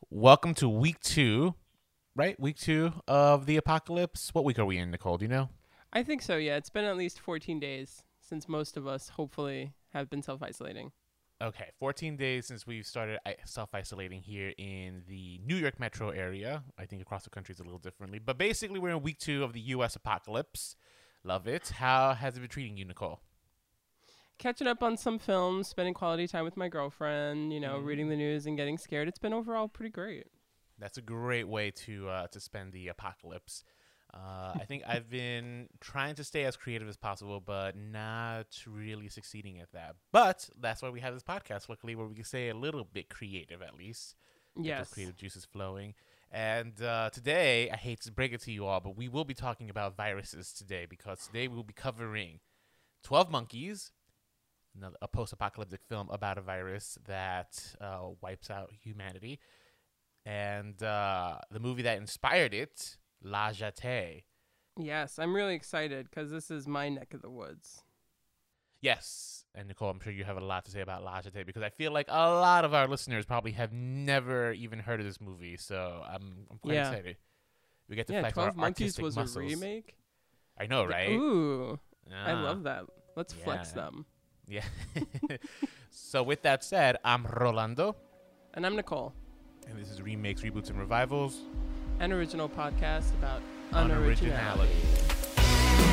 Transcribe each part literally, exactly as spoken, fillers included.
Welcome to week two, right? Week two of the apocalypse. What week are we in, Nicole? Do you know? I think so, yeah. It's been at least fourteen days since most of us hopefully have been self isolating. Okay, fourteen days since we've started self isolating here in the New York metro area. I think across the country is a little differently. But basically, we're in week two of the U S apocalypse. Love it. How has it been treating you, Nicole? Catching up on some films, spending quality time with my girlfriend, you know, Mm. reading the news and getting scared. It's been overall pretty great. That's a great way to uh, to spend the apocalypse. Uh, I think I've been trying to stay as creative as possible, but not really succeeding at that. But that's why we have this podcast, luckily, where we can stay a little bit creative at least. Get Yes. those creative juices flowing. And uh, today, I hate to break it to you all, but we will be talking about viruses today because today we will be covering twelve Monkeys, another, a post-apocalyptic film about a virus that uh, wipes out humanity, and uh, the movie that inspired it, La Jetée. Yes, I'm really excited because this is my neck of the woods. Yes, and Nicole, I'm sure you have a lot to say about La Jetée because I feel like a lot of our listeners probably have never even heard of this movie, so I'm, I'm quite Yeah. excited. We get to Yeah, flex our twelve Monkeys artistic was muscles. a remake. I know, right? Ooh, I Ah, love that. Let's flex yeah. them. Yeah. So with that said, I'm Rolando, And I'm Nicole, and this is Remakes, Reboots, and Revivals. an original podcast about Unoriginality. unoriginality.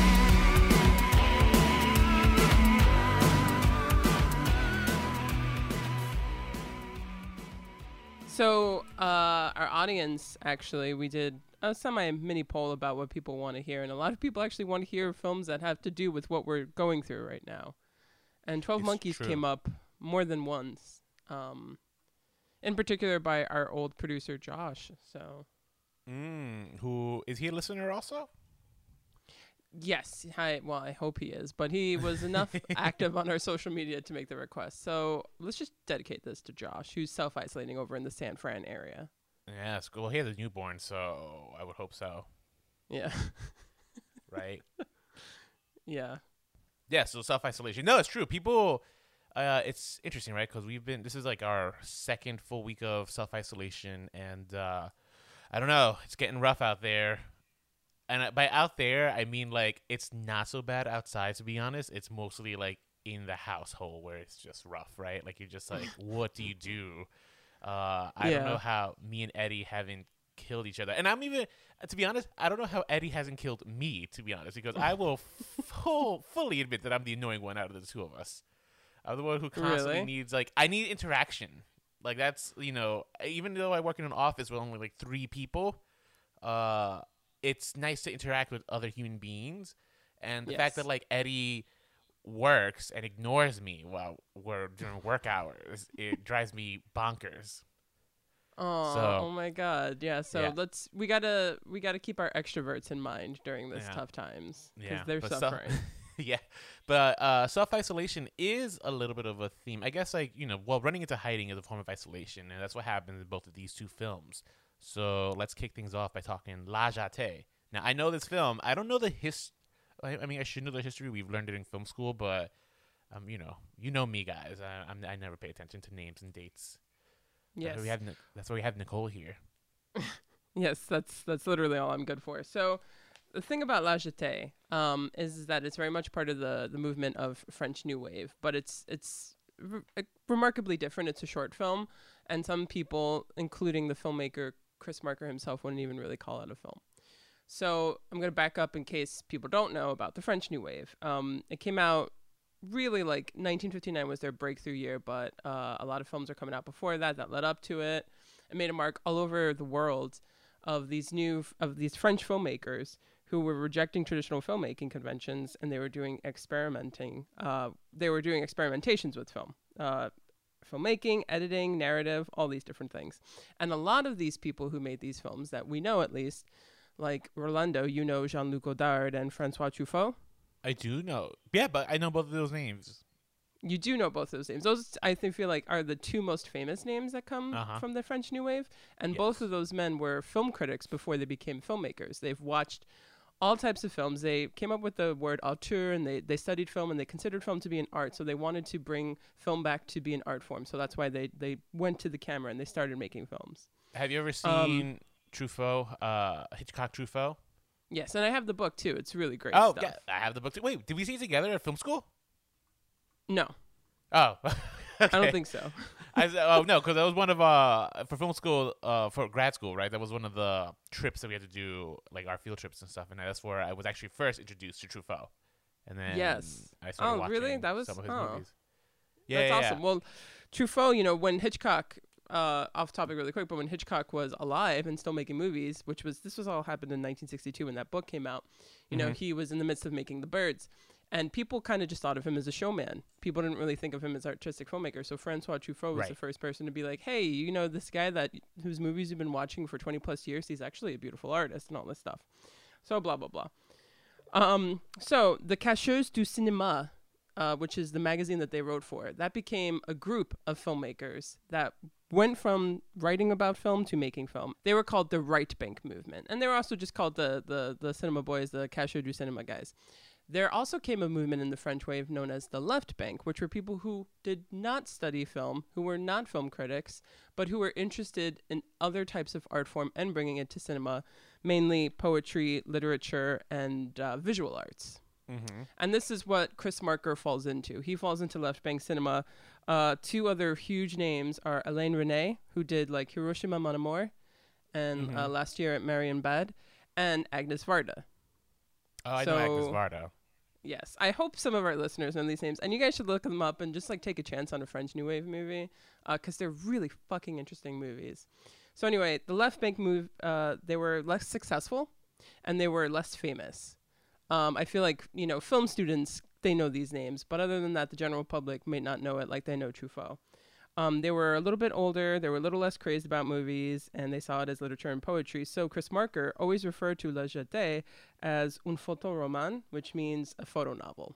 So, uh, our audience, actually, we did a semi mini poll about what people want to hear. And a lot of people actually want to hear films that have to do with what we're going through right now. And twelve It's Monkeys true. came up more than once, um, in particular by our old producer, Josh. So, Mm, who is he a listener also? yes, I, well, I hope he is. But he was enough active on our social media to make the request. So, let's just dedicate this to Josh, who's self isolating over in the San Fran area. Yes. Well, he has a newborn, so I would hope so, Yeah. right? Yeah. Yeah. So self isolation. No, it's true. People. Uh, it's interesting, right? Because we've been. This is like our second full week of self isolation, and uh, I don't know. It's getting rough out there. And uh, by out there, I mean like it's not so bad outside. To be honest, it's mostly like in the household where it's just rough, right? Like you're just like, what do you do? Uh, I don't Yeah. know how me and Eddie haven't killed each other, and I'm even, to be honest, I don't know how Eddie hasn't killed me. To be honest, because I will full, fully admit that I'm the annoying one out of the two of us. I'm the one who constantly Really? needs like I need interaction. Like that's you know even though I work in an office with only like three people, uh, it's nice to interact with other human beings, and the fact Yes. that like Eddie works and ignores me while we're during work hours, it drives me bonkers. Oh, So- oh my God. Yeah. So Yeah. let's we gotta we gotta keep our extroverts in mind during this Yeah. tough times because Yeah, they're but so- suffering. Yeah, but uh, self isolation is a little bit of a theme. I guess, like you know, well, running into hiding is a form of isolation, and that's what happens in both of these two films. So let's kick things off by talking La Jetée. Now, I know this film. I don't know the his. I, I mean, I should know the history. We've learned it in film school, but um, you know, you know me, guys. I, I'm, I never pay attention to names and dates. yes. That's why we have. Nic- That's why we have Nicole here. Yes. That's that's literally all I'm good for. So the thing about La Jetée um, is that it's very much part of the the movement of French New Wave, but it's it's re- uh, remarkably different. It's a short film, and some people, including the filmmaker Chris Marker himself, wouldn't even really call it a film. So I'm going to back up in case people don't know about the French New Wave. Um, it came out really like nineteen fifty-nine was their breakthrough year, but uh, a lot of films are coming out before that that led up to it. It made a mark all over the world of these new of these French filmmakers who were rejecting traditional filmmaking conventions, and they were doing experimenting. Uh, they were doing experimentations with film. Uh, filmmaking, editing, narrative, all these different things. And a lot of these people who made these films that we know at least, like Rolando, you know Jean-Luc Godard and Francois Truffaut. I do know. Yeah, but I know both of those names. You do know both those names. Those, I think, feel like are the two most famous names that come Uh-huh. from the French New Wave. And Yes. both of those men were film critics before they became filmmakers. They've watched all types of films. They came up with the word auteur, and they, they studied film, and they considered film to be an art. So they wanted to bring film back to be an art form. So that's why they, they went to the camera and they started making films. Have you ever Um, seen Truffaut, uh, Hitchcock Truffaut? Yes, and I have the book too. It's really great Oh, stuff. yeah, I have the book too. Wait, did we see it together at film school? No, Oh, okay. I don't think so. I said, oh no, because that was one of uh for film school, uh for grad school, right? That was one of the trips that we had to do, like our field trips and stuff, and that's where I was actually first introduced to Truffaut, and then Yes. I started Oh, watching really? That was- some of his oh. movies. Yeah, That's yeah, awesome. yeah. Well, Truffaut, you know, when Hitchcock, uh, off topic really quick, but when Hitchcock was alive and still making movies, which was, this was all happened in nineteen sixty-two when that book came out, you know, Mhm. he was in the midst of making The Birds. And people kind of just thought of him as a showman. People didn't really think of him as artistic filmmaker. So Francois Truffaut was Right. the first person to be like, hey, you know, this guy that whose movies you've been watching for twenty plus years, he's actually a beautiful artist and all this stuff. So blah, blah, blah. Um, so the Cacheuse du Cinéma, uh, which is the magazine that they wrote for, that became a group of filmmakers that went from writing about film to making film. They were called the Right Bank movement. And they were also just called the, the, the cinema boys, the Cacheuse du Cinéma guys. There also came a movement in the French wave known as the Left Bank, which were people who did not study film, who were not film critics, but who were interested in other types of art form and bringing it to cinema, mainly poetry, literature, and uh, visual arts. Mm-hmm. And this is what Chris Marker falls into. He falls into Left Bank cinema. Uh, two other huge names are Alain René, who did like Hiroshima Mon Amour, and Mhm. uh, last year at Marienbad, and Agnes Varda. Oh, I know Agnes So- Varda. Yes, I hope some of our listeners know these names, and you guys should look them up and just like take a chance on a French New Wave movie, because they're really fucking interesting movies. So anyway, the Left Bank move, uh, they were less successful, and they were less famous. Um, I feel like you know, film students they know these names, but other than that, the general public may not know it like they know Truffaut. Um, they were a little bit older, they were a little less crazed about movies, and they saw it as literature and poetry. So Chris Marker always referred to La Jetée as un photoroman, which means a photo novel.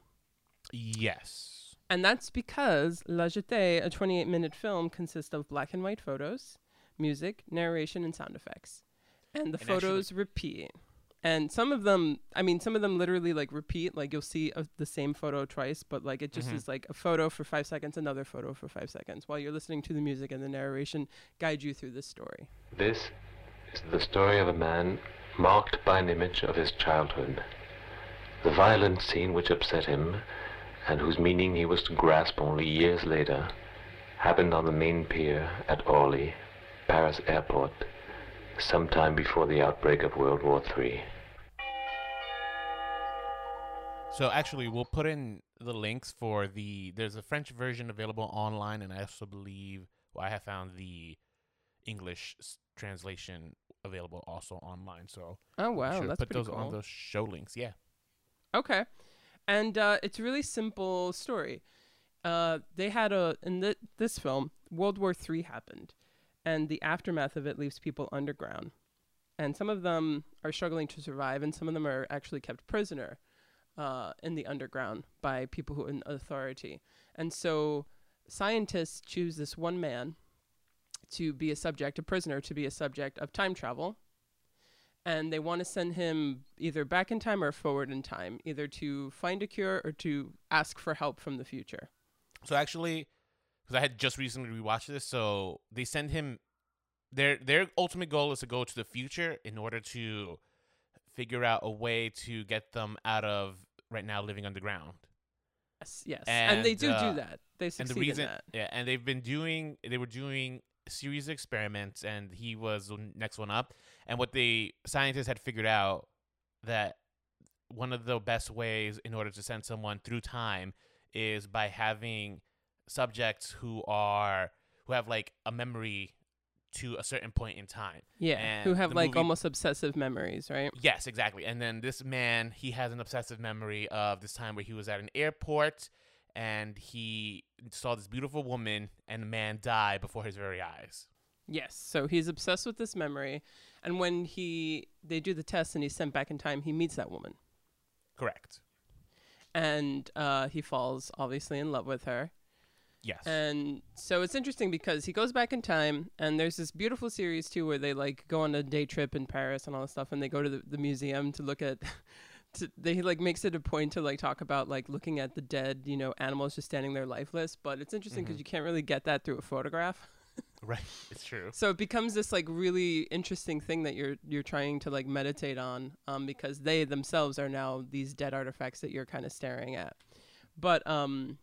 Yes. And that's because La Jetée, a twenty-eight minute film, consists of black and white photos, music, narration, and sound effects. And the And photos repeat. And some of them, I mean, some of them literally like repeat, like you'll see a, the same photo twice, but like it just Mhm. is like a photo for five seconds, another photo for five seconds, while you're listening to the music and the narration guide you through this story. This is the story of a man marked by an image of his childhood. The violent scene which upset him, and whose meaning he was to grasp only years later, happened on the main pier at Orly, Paris airport, sometime before the outbreak of World War Three. So actually, we'll put in the links for the. There's a French version available online, and I also believe well, I have found the English s- translation available also online. So Oh, I'm wow. sure That's put pretty those cool. on those show links. Yeah. Okay. And uh, it's a really simple story. Uh, they had a, in th- this film, World War Three happened, and the aftermath of it leaves people underground. And some of them are struggling to survive, and some of them are actually kept prisoner uh, in the underground by people who are in authority. And so scientists choose this one man to be a subject, a prisoner, to be a subject of time travel. And they want to send him either back in time or forward in time, either to find a cure or to ask for help from the future. So actually, because I had just recently rewatched this, so they send him. Their their ultimate goal is to go to the future in order to figure out a way to get them out of right now living underground. Yes, yes. And, they And, do uh, do that. They And succeed the reason, in that. yeah, and they've been doing, they were doing a series of experiments, and he was the next one up. And what the scientists had figured out that one of the best ways in order to send someone through time is by having subjects who are who have like a memory to a certain point in time. Yeah, who and have the like movie- almost obsessive memories, right? Yes, exactly. And then this man, he has an obsessive memory of this time where he was at an airport and he saw this beautiful woman and the man die before his very eyes. Yes. So he's obsessed with this memory, and when he they do the test and he's sent back in time, he meets that woman, Correct. and uh, he falls obviously in love with her. Yes. And so it's interesting because he goes back in time, and there's this beautiful series too where they like go on a day trip in Paris and all this stuff, and they go to the, the museum to look at. To, they like makes it a point to like talk about like looking at the dead, you know, animals just standing there lifeless. But it's interesting because Mhm. you can't really get that through a photograph. Right. It's true. So it becomes this like really interesting thing that you're you're trying to like meditate on, um, because they themselves are now these dead artifacts that you're kind of staring at. But um,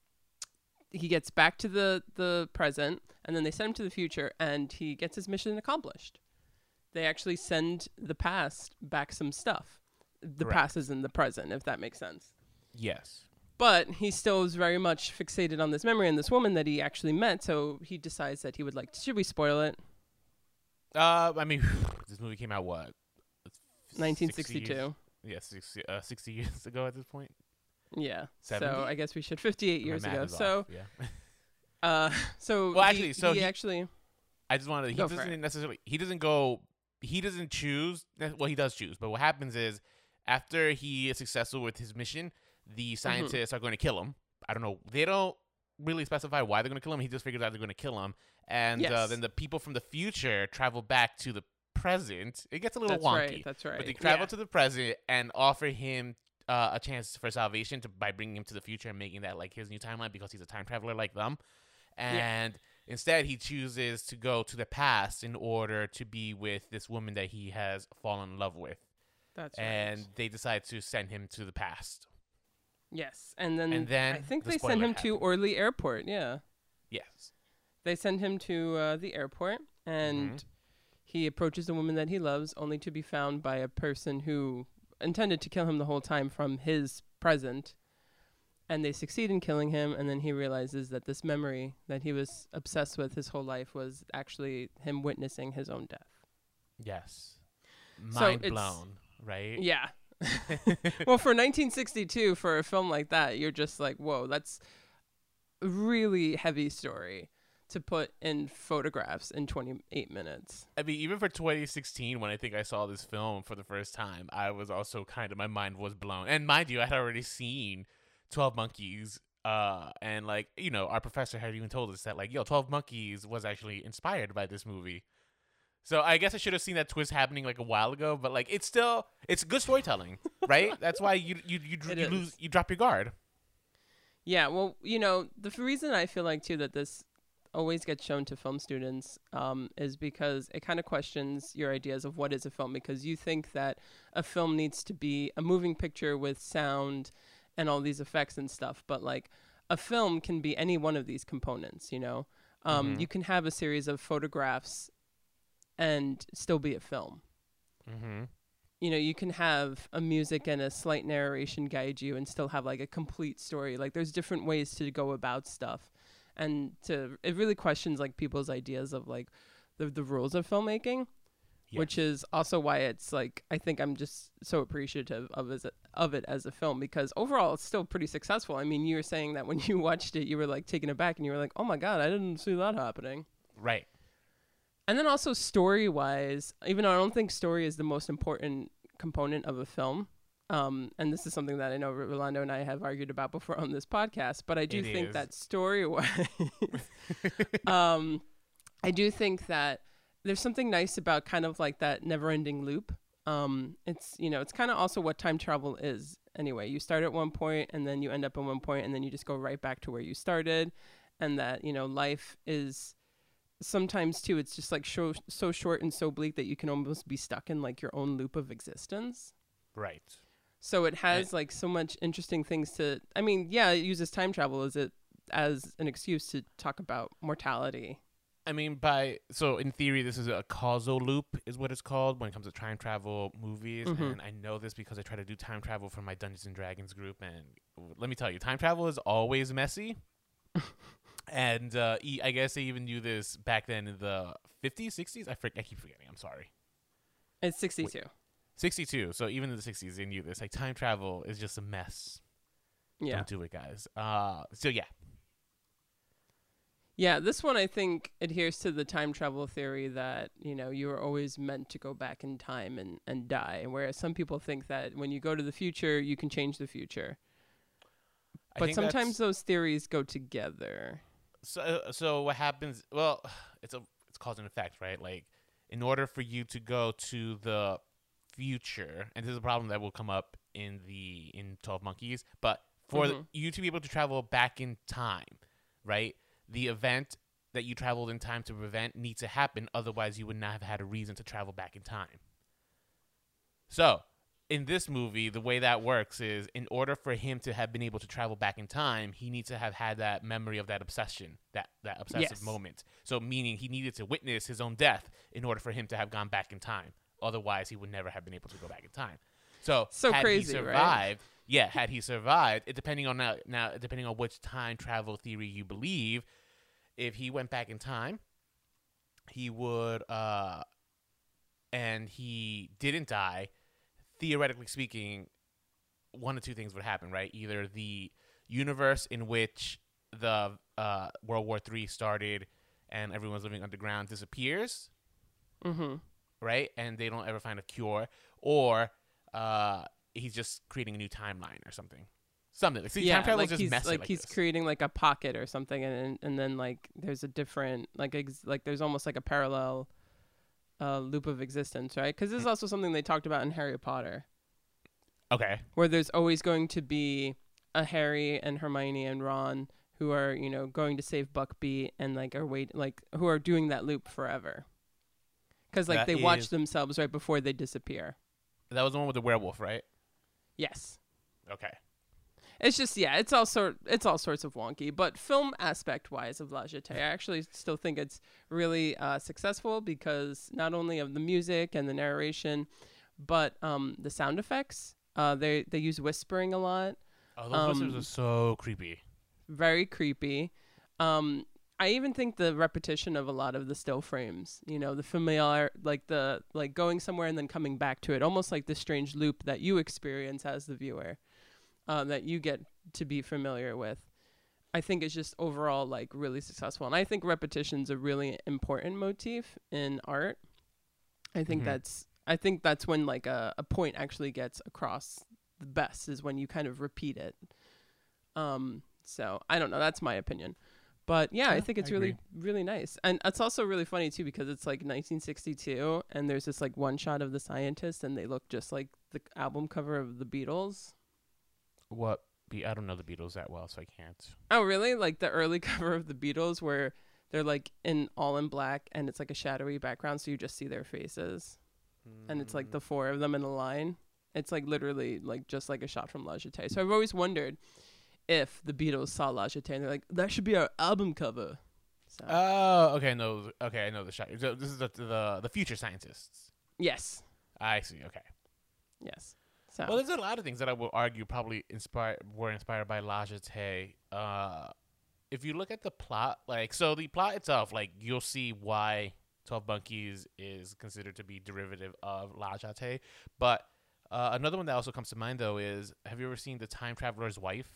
he gets back to the the present, and then they send him to the future, and he gets his mission accomplished. They actually send the past back some stuff. The Correct. past is in the present, if that makes sense. Yes. But he still is very much fixated on this memory and this woman that he actually met. So he decides that he would like. Should we spoil it? Uh, I mean, this movie came out what? nineteen sixty years? sixty-two. Yeah, sixty, uh, sixty years ago at this point. Yeah. seventy? So I guess we should fifty-eight My years math ago. is So, off, yeah. uh, so Well, he- actually, so he, he- actually I just wanted. He Go for doesn't it. necessarily. He doesn't go. He doesn't choose. Well, he does choose. But what happens is, after he is successful with his mission, the scientists are going to kill him. I don't know. They don't really specify why they're going to kill him. He just figures out they're going to kill him, and uh, Yes. then the people from the future travel back to the present. It gets a little that's wonky, right. That's right. but they travel yeah. to the present and offer him uh, a chance for salvation to by bringing him to the future and making that like his new timeline because he's a time traveler like them. And instead, he chooses to go to the past in order to be with this woman that he has fallen in love with. That's right. And they decide to send him to the past. Yes, and then, And then I think the they send spoiler him to happens. Orly Airport. Yeah, Yes. they send him to uh, the airport, and Mhm. he approaches a woman that he loves, only to be found by a person who intended to kill him the whole time from his present. And they succeed in killing him, and then he realizes that this memory that he was obsessed with his whole life was actually him witnessing his own death. Yes. So Mind it's- blown, right? Yeah. Well, for nineteen sixty-two, for a film like that, you're just like, whoa, that's a really heavy story to put in photographs in twenty-eight minutes. I mean, even for twenty sixteen, when I think I saw this film for the first time, I was also kind of, my mind was blown. And mind you, I had already seen twelve Monkeys. Uh, and like, you know, our professor had even told us that like, yo, twelve Monkeys was actually inspired by this movie. So I guess I should have seen that twist happening like a while ago, but like, it's still, it's good storytelling, right? That's why you, you, you, It you is. lose, you drop your guard. Yeah, well, you know, the f- reason I feel like, too, that this always gets shown to film students um, is because it kind of questions your ideas of what is a film, because you think that a film needs to be a moving picture with sound and all these effects and stuff, but like a film can be any one of these components, you know? Um, Mhm. You can have a series of photographs and still be a film. Mm-hmm. You know, you can have a music and a slight narration guide you and still have like a complete story. Like there's different ways to go about stuff. And to it really questions like people's ideas of like the the rules of filmmaking, which is also why it's like I think I'm just so appreciative of as a, of it as a film, because overall it's still pretty successful. I mean, you were saying that when you watched it, you were like taken aback and you were like, "Oh my god, I didn't see that happening." Right. And then also story-wise, even though I don't think story is the most important component of a film, um, and this is something that I know Rolando and I have argued about before on this podcast, but I do It think is. that story-wise, um, I do think that there's something nice about kind of like that never-ending loop. Um, it's, you know, it's kind of also what time travel is anyway. You start at one point and then you end up at one point and then you just go right back to where you started, and that, you know, life is sometimes too, it's just like so, so short and so bleak that you can almost be stuck in like your own loop of existence. Right. So it has like so much interesting things to, I mean, yeah, it uses time travel as it as an excuse to talk about mortality. I mean, by so in theory, this is a causal loop, is what it's called when it comes to time travel movies. Mhm. And I know this because I try to do time travel for my Dungeons and Dragons group. And let me tell you, time travel is always messy. and uh, e- I guess they even knew this back then in the fifties, sixties. I, for- I keep forgetting. I'm sorry. It's sixty-two. sixty-two. So even in the sixties, they knew this. Like time travel is just a mess. Yeah. Don't do it, guys. Uh, so yeah. Yeah, this one I think adheres to the time travel theory that, you know, you are always meant to go back in time and, and die. Whereas some people think that when you go to the future, you can change the future. I But think sometimes that's- those theories go together. So, so what happens? Well, it's a it's cause and effect, right? Like, in order for you to go to the future, and this is a problem that will come up in the in twelve Monkeys, but for Mhm. you to be able to travel back in time, right? The event that you traveled in time to prevent need to happen. Otherwise, you would not have had a reason to travel back in time. So, in this movie, the way that works is in order for him to have been able to travel back in time, he needs to have had that memory of that obsession, that, that obsessive Yes. moment. So, meaning he needed to witness his own death in order for him to have gone back in time. Otherwise, he would never have been able to go back in time. So, So had crazy, he right? survived, yeah, had he survived, it, depending on now, now, depending on which time travel theory you believe, if he went back in time, he would, uh, and he didn't die. Theoretically speaking, one of two things would happen, right? Either the universe in which the uh, World War Three started and everyone's living underground disappears, Mm-hmm. right? And they don't ever find a cure, or uh, he's just creating a new timeline or something. Something. See, Yeah, time travel like is just he's messy like, like he's this. creating like a pocket or something, and and, and then like there's a different like ex- like there's almost like a parallel uh, loop of existence, right? Because this is also something they talked about in Harry Potter, Okay. where there's always going to be a Harry and Hermione and Ron who are, you know, going to save Buckbeak and like are wait like who are doing that loop forever. Cuz like That they watch is- themselves right before they disappear. That was the one with the werewolf, right? Yes. Okay. It's just yeah, it's all sort it's all sorts of wonky, but film aspect wise of La Jetée, I actually still think it's really uh, successful because not only of the music and the narration, but um, the sound effects. Uh, they they use whispering a lot. Oh, those whistles Um, are so creepy. Very creepy. Um, I even think the repetition of a lot of the still frames, you know, the familiar, like the like going somewhere and then coming back to it, almost like the strange loop that you experience as the viewer, uh, that you get to be familiar with. I think it's just overall like really successful, and I think repetition's a really important motif in art. I think Mhm. that's I think that's when like a, a point actually gets across the best is when you kind of repeat it. Um, so I don't know. That's my opinion. But yeah, I Yeah, think it's I really, agree. really nice. And it's also really funny too, because it's like nineteen sixty-two and there's this like one shot of the scientists and they look just like the album cover of the Beatles. What? Be- I don't know the Beatles that well, so I can't. Oh, really? Like the early cover of the Beatles where they're like in all in black and it's like a shadowy background. So you just see their faces and it's like the four of them in a line. It's like literally like just like a shot from La Jetée. So I've always wondered if the Beatles saw La Jetée and they're like, that should be our album cover. So Oh, okay. No, okay. I know the shot. So this is the the the future scientists. yes, I see. Okay. yes. So Well, there's a lot of things that I will argue probably inspired were inspired by La Jetée. Uh, if you look at the plot, like so, the plot itself, like you'll see why twelve Monkeys is considered to be derivative of La Jetée. But uh, another one that also comes to mind though is, have you ever seen The Time Traveler's Wife?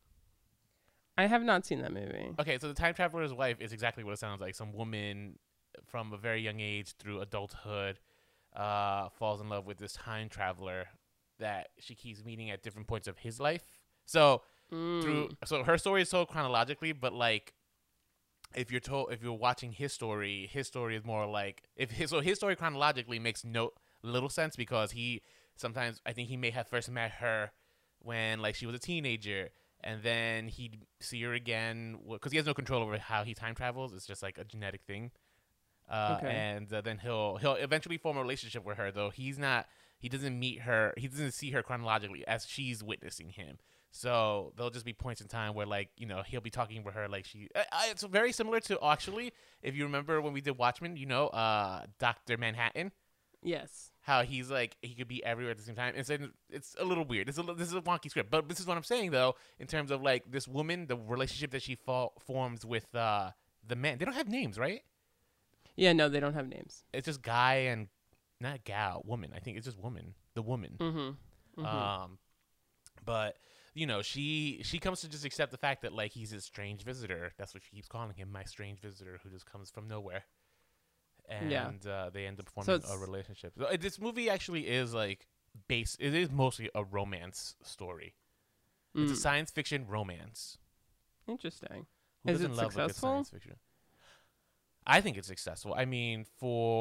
I have not seen that movie. Okay, so The Time Traveler's Wife is exactly what it sounds like. Some woman from a very young age through adulthood uh, falls in love with this time traveler that she keeps meeting at different points of his life. So Mm. through so her story is told chronologically, but like if you're told if you're watching his story, his story is more like if his so his story chronologically makes no little sense because he sometimes I think he may have first met her when like she was a teenager, and then he'd see her again because he has no control over how he time travels. It's just like a genetic thing. Uh, Okay. And uh, then he'll he'll eventually form a relationship with her. Though he's not, he doesn't meet her. He doesn't see her chronologically as she's witnessing him. So there'll just be points in time where, like, you know, he'll be talking with her like she. Uh, uh, it's very similar to actually, if you remember when we did Watchmen, you know, uh, Doctor Manhattan. Yes. How he's like he could be everywhere at the same time. It's it's a little weird. It's a, li- this is a wonky script, but this is what I'm saying though. In terms of like this woman, the relationship that she fo- forms with uh, the man. They don't have names, right? Yeah, no, they don't have names. It's just guy and not gal, woman. I think it's just woman. The woman. Mm-hmm. mm-hmm. Um, but you know, she she comes to just accept the fact that like he's a strange visitor. That's what she keeps calling him, my strange visitor who just comes from nowhere. And Yeah. uh, they end up So forming it's- a relationship. So, uh, this movie actually is like base. It is mostly a romance story. It's a Mm. science fiction romance. Interesting. Who Is doesn't it love a good successful? science fiction? I think it's successful. I mean, for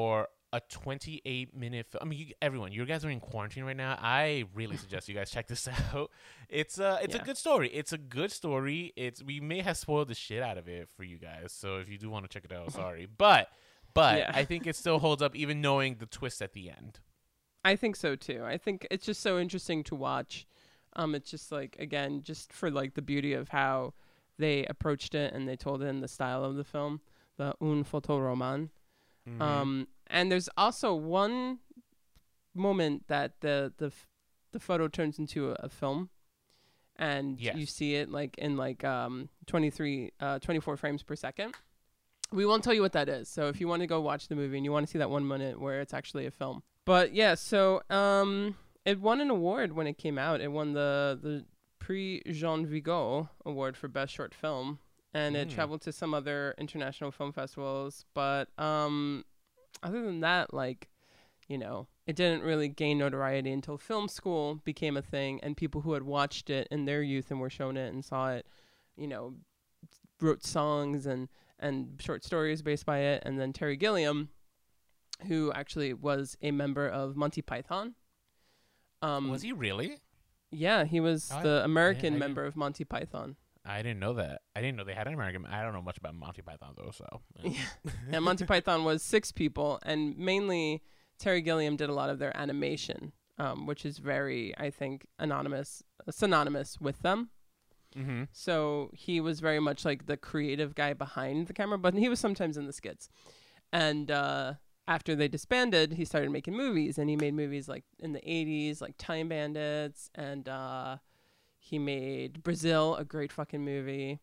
a twenty-eight minute film. I mean, you, everyone, you guys are in quarantine right now. I really suggest you guys check this out. It's uh it's Yeah. a good story. It's a good story. It's we may have spoiled the shit out of it for you guys. So if you do want to check it out, sorry. But but Yeah. I think it still holds up even knowing the twist at the end. I think so too. I think it's just so interesting to watch. Um, it's just like, again, just for like the beauty of how they approached it and they told it in the style of the film, the un photoroman. Mhm. Um, and there's also one moment that the the f- the photo turns into a, a film, and you Yes. see it like in like um twenty-three, uh, twenty-four frames per second. We won't tell you what that is. So if you want to go watch the movie and you want to see that one minute where it's actually a film, but yeah, so um, it won an award when it came out. It won the the Prix Jean Vigo award for best short film, and it Mm. traveled to some other international film festivals. But um, other than that, like, you know, it didn't really gain notoriety until film school became a thing, and people who had watched it in their youth and were shown it and saw it, you know, wrote songs and and short stories based by it. And then Terry Gilliam, who actually was a member of Monty Python. Um, Was he really? Yeah, he was Oh, I- the American I didn't- member of Monty Python. I didn't know that. I didn't know they had an American. I don't know much about Monty Python though. So Yeah. And Monty Python was six people, and mainly Terry Gilliam did a lot of their animation, um, which is very, I think, anonymous, synonymous with them. Mm-hmm. So he was very much like the creative guy behind the camera, but he was sometimes in the skits. And uh, after they disbanded, he started making movies, and he made movies like in the eighties, like Time Bandits, and uh, he made Brazil, a great fucking movie.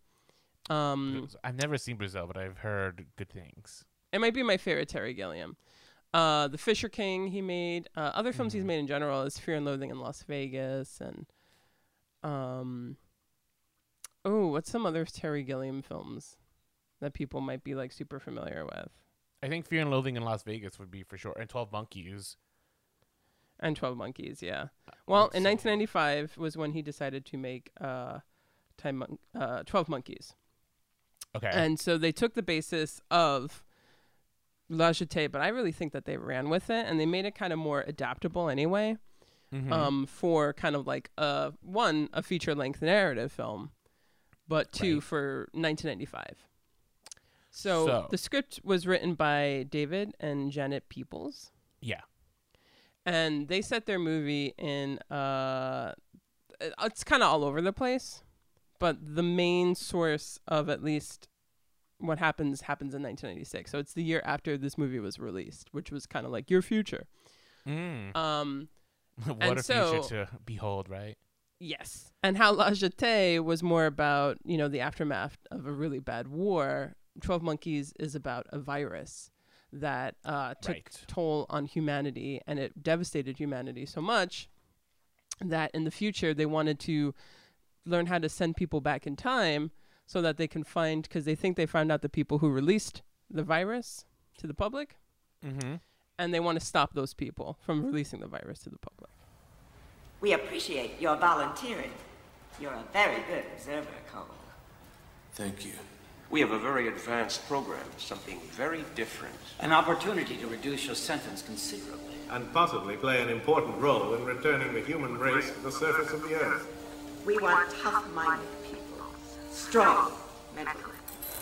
Um, I've never seen Brazil, but I've heard good things. it might be my favorite Terry Gilliam. Uh, The Fisher King he made. Uh, other films he's Mhm. made in general is Fear and Loathing in Las Vegas, and um, oh, what's some other Terry Gilliam films that people might be like super familiar with? I think Fear and Loathing in Las Vegas would be for sure, and Twelve Monkeys. And twelve Monkeys, yeah. Well, in so- nineteen ninety-five was when he decided to make uh, Time Mon- uh, twelve Monkeys. Okay. And so they took the basis of La Jetée, but I really think that they ran with it, and they made it kind of more adaptable anyway, Mhm. um, for kind of like, a, one, a feature-length narrative film, but two, Right. for nineteen ninety-five. So, So- the script was written by David and Janet Peoples. yeah. And they set their movie in uh it- it's kind of all over the place, but the main source of at least what happens happens in nineteen ninety-six. So it's the year after this movie was released, which was kind of like your future. Mm. Um what and a so- future to behold, right? yes. And how La Jetée was more about, you know, the aftermath of a really bad war. twelve Monkeys is about a virus that uh, took Right. toll on humanity, and it devastated humanity so much that in the future they wanted to learn how to send people back in time so that they can find, because they think they found out the people who released the virus to the public, Mm-hmm. and they want to stop those people from releasing the virus to the public. We appreciate your volunteering. You're a very good observer, Cole. Thank you. We have a very advanced program, something very different. An opportunity to reduce your sentence considerably. And possibly play an important role in returning the human race to the surface of the earth. We want tough-minded people, strong mentally.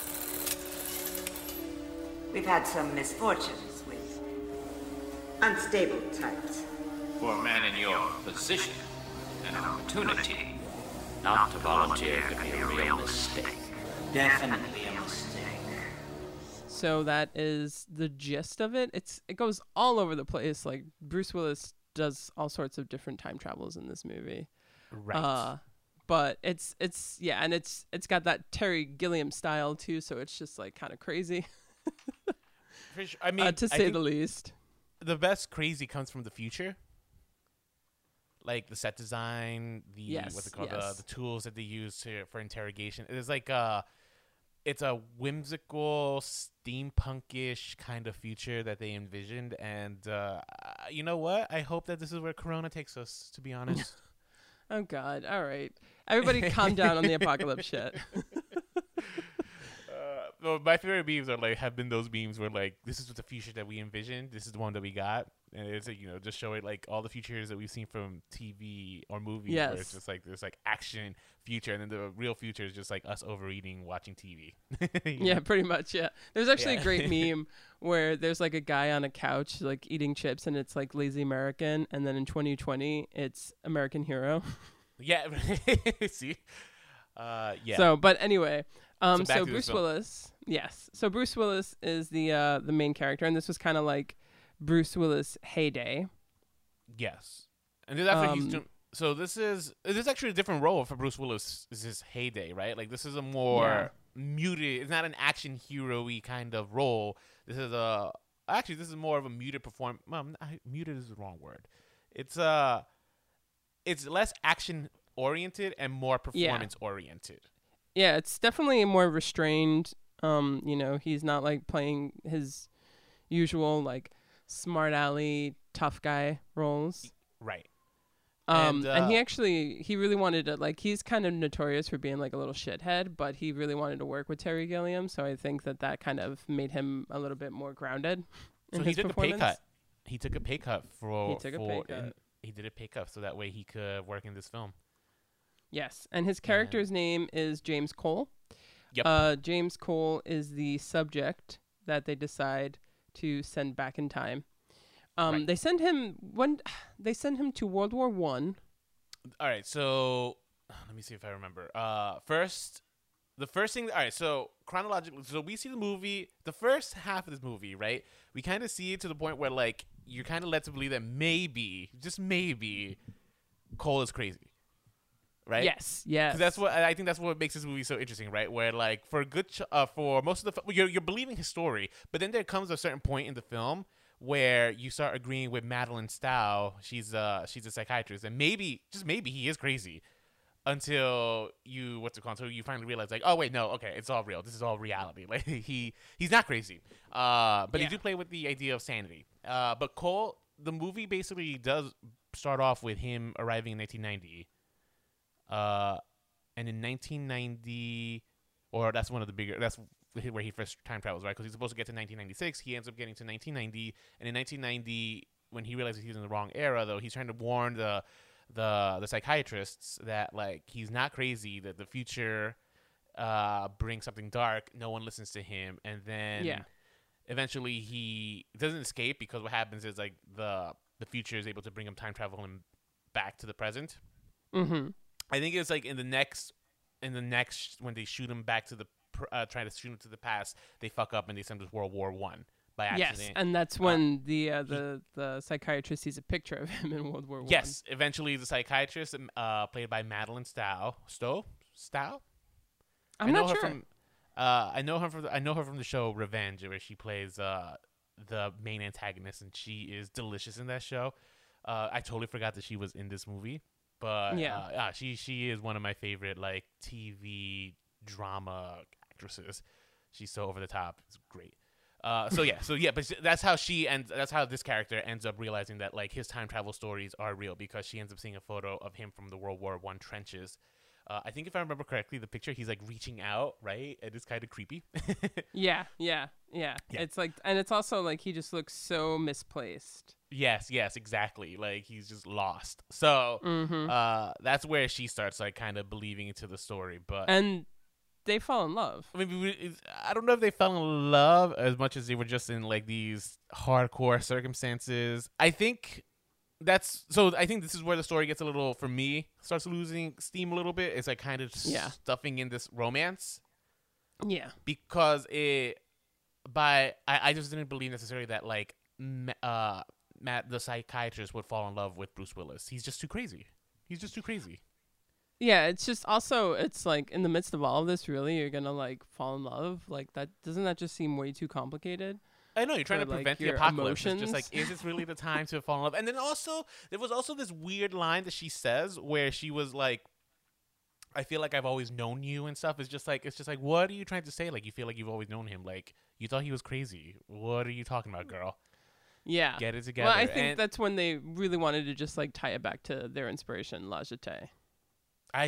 We've had some misfortunes with unstable types. For a man in your position, an opportunity not to volunteer could be a real mistake. Definitely a mistake. So that is the gist of it. It's it goes all over the place. Like Bruce Willis does all sorts of different time travels in this movie. Right. Uh, but it's it's yeah, and it's it's got that Terry Gilliam style too. So it's just like kind of crazy, For sure. I mean, uh, to I say think the least. the best crazy comes from the future. Like the set design, the Yes, what's it called, yes. the, the tools that they use to, for interrogation. It's like uh it's a whimsical, steampunkish kind of future that they envisioned, and uh, you know what? I hope that this is where Corona takes us. To be honest, Oh God! All right, everybody, calm down on the apocalypse shit. uh, Well, my favorite memes are like have been those memes where like this is the future that we envisioned. This is the one that we got, and it's like, you know, just showing like all the futures that we've seen from T V or movies. Yes. Where it's just like this like action future, and then the real future is just like us overeating, watching T V. Yeah, pretty much. Yeah, there's actually Yeah. a great meme where there's like a guy on a couch like eating chips, and it's like Lazy American, and then in twenty twenty it's American Hero. Yeah. See. Uh. Yeah. So, but anyway, um, So back so to this Bruce film. Willis, yes, so Bruce Willis is the uh the main character, and this was kind of like Bruce Willis' heyday. Yes. And then after he's Um, doing, so this is this is actually a different role for Bruce Willis. Is his heyday, right? Like this is a more Yeah. muted. It's not an action hero-y kind of role. This is a actually this is more of a muted perform. Well, I- muted is the wrong word. It's uh, it's less action oriented and more Yeah. performance oriented. Yeah, it's definitely more restrained. Um, you know, he's not like playing his usual like smart alley tough guy roles. Right. Um, And, and, he uh, actually he really wanted to like he's kind of notorious for being like a little shithead, but he really wanted to work with Terry Gilliam, so I think that that kind of made him a little bit more grounded. In So he his took a pay performance. cut. He took a pay cut for. He took a for, pay cut. and He did a pay cut so that way he could work in this film. Yes, and his character's name is James Cole. Yep. Uh, James Cole is the subject that they decide to send back in time. Um, Right. They send him when they send him to World War One. All right, so let me see if I remember. Uh, first, the first thing. All right, so chronologically, so we see the movie, the first half of this movie, right? We kind of see it to the point where like you're kind of led to believe that maybe, just maybe, Cole is crazy, right? Yes, yes. Because that's what I think. That's what makes this movie so interesting, right? Where like for a good, ch- uh, for most of the, f- you're you're believing his story, but then there comes a certain point in the film where you start agreeing with Madeline Stowe. She's uh she's a psychiatrist, and maybe just maybe he is crazy until you what's it called? Until you finally realize like, oh wait, no, okay, it's all real. This is all reality. Like he he's not crazy, uh, but Yeah. he do play with the idea of sanity. Uh, but Cole, the movie basically does start off with him arriving in nineteen ninety. Uh, and in nineteen ninety, or that's one of the bigger. That's where he first time travels, right? Because he's supposed to get to nineteen ninety-six. He ends up getting to nineteen ninety, and in nineteen ninety, when he realizes he's in the wrong era, though, he's trying to warn the the the psychiatrists that like he's not crazy. That the future uh brings something dark. No one listens to him, and then Yeah. eventually he doesn't escape because what happens is like the the future is able to bring him time traveling back to the present. Mm-hmm. I think it's like in the next, in the next when they shoot him back to the, pr- uh, trying to shoot him to the past, they fuck up and they send him to World War One by accident. Yes, and that's when the uh, the the psychiatrist sees a picture of him in World War One. Yes, eventually the psychiatrist, um, uh, played by Madeline Stowe, Stowe, Stowe. I'm I know not her sure. From, uh, I know her from the, I know her from the show Revenge, where she plays uh the main antagonist, and she is delicious in that show. Uh, I totally forgot that she was in this movie. But Yeah. uh, yeah, she she is one of my favorite like T V drama actresses. She's so over the top. It's great. Uh, so yeah, so yeah, but that's how she and that's how this character ends up realizing that like his time travel stories are real, because she ends up seeing a photo of him from the World War One trenches. Uh, I think if I remember correctly, the picture he's like reaching out, right? It is kind of creepy. Yeah, yeah, yeah, Yeah. It's like, and it's also like he just looks so misplaced. Yes, yes, exactly. Like he's just lost. So Mm-hmm. uh, that's where she starts like kind of believing into the story. But And they fall in love. I mean, we- it's- I don't know if they fell in love as much as they were just in like these hardcore circumstances. I think that's so. I think this is where the story gets a little, for me, starts losing steam a little bit. It's like kind of Yeah. stuffing in this romance, Yeah. because it by I, I just didn't believe necessarily that like Ma- uh Matt the psychiatrist would fall in love with Bruce Willis. He's just too crazy. He's just too crazy. Yeah, it's just also it's like in the midst of all of this, really, you're gonna like fall in love. Like that doesn't that just seem way too complicated? I know you're trying for, to like, prevent the your apocalypse. It's just like, emotions. is this really the time to fall in love? And then also, there was also this weird line that she says where she was like, "I feel like I've always known you" and stuff. It's just like, it's just like, what are you trying to say? Like, you feel like you've always known him. Like, you thought he was crazy. What are you talking about, girl? Yeah. Get it together. Well, I think And that's when they really wanted to just like tie it back to their inspiration, La Jetée. I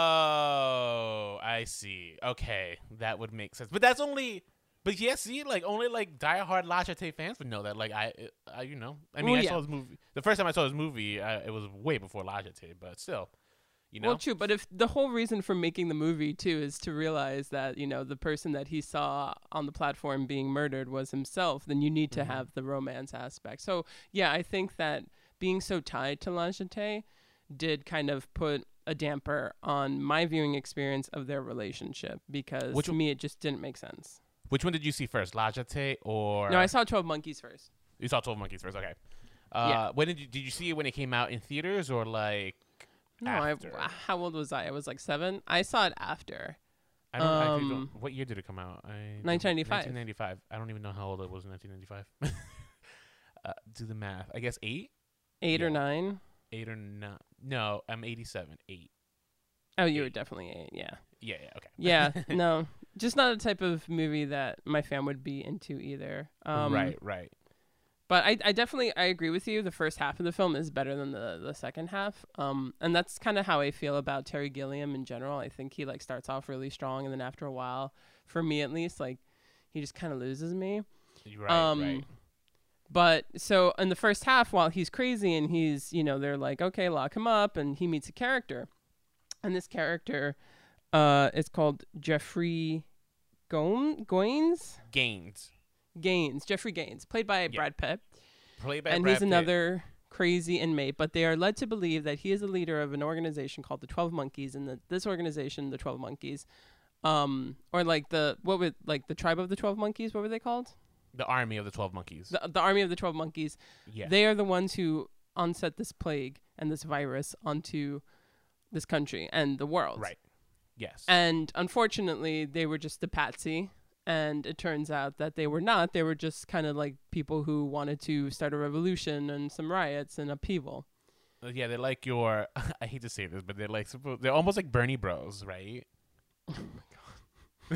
oh I see. Okay, that would make sense. But that's only. But yeah, see, like only like diehard La Jetée fans would know that. Like I, I you know, I mean, Well, I yeah. saw this movie. The first time I saw this movie, uh, it was way before La Jetée, but still, you know. Well, true, but if the whole reason for making the movie too is to realize that you know the person that he saw on the platform being murdered was himself, then you need to Mhm. have the romance aspect. So yeah, I think that being so tied to La Jetée did kind of put a damper on my viewing experience of their relationship because Which to one- me it just didn't make sense. Which one did you see first, La Jetée or? No, I saw twelve Monkeys first. You saw Twelve Monkeys first. Okay. Uh, Yeah. When did you did you see it when it came out in theaters or like? No, after? I how old was I? I was like seven. I saw it after. I don't, I actually um, don't. What year did it come out? I, nineteen ninety-five. nineteen ninety-five. I don't even know how old I was in nineteen ninety-five. uh, do the math. I guess eight, Eight Yeah. or nine. eight or nine. No, I'm eighty-seven. Eight. Oh, you were Eight. definitely eight. Yeah. Yeah, yeah, okay. Yeah. No, just not a type of movie that my fam would be into either. Um, right, right. But I, I definitely I agree with you. The first half of the film is better than the the second half. Um, and that's kind of how I feel about Terry Gilliam in general. I think he like starts off really strong, and then after a while, for me at least, like he just kind of loses me. You're right, um, right. But so in the first half, while he's crazy and he's, you know, they're like, okay, lock him up, and he meets a character, and this character, uh, is called Jeffrey Gomes, Goines, Gaines. Gaines, Jeffrey Gaines, played by Brad Pitt, Played by and Brad he's Pitt. another crazy inmate. But they are led to believe that he is the leader of an organization called the Twelve Monkeys, and that this organization, the Twelve Monkeys, um, or like the what would like the tribe of the Twelve Monkeys, what were they called? The army of the Twelve Monkeys. The, the army of the Twelve Monkeys. Yeah. They are the ones who onset this plague and this virus onto this country and the world. Right. Yes. And unfortunately, they were just a patsy. And it turns out that they were not. They were just kind of like people who wanted to start a revolution and some riots and upheaval. Uh, yeah, they're like your. I hate to say this, but they're like suppo- they're almost like Bernie Bros, right? Oh my god.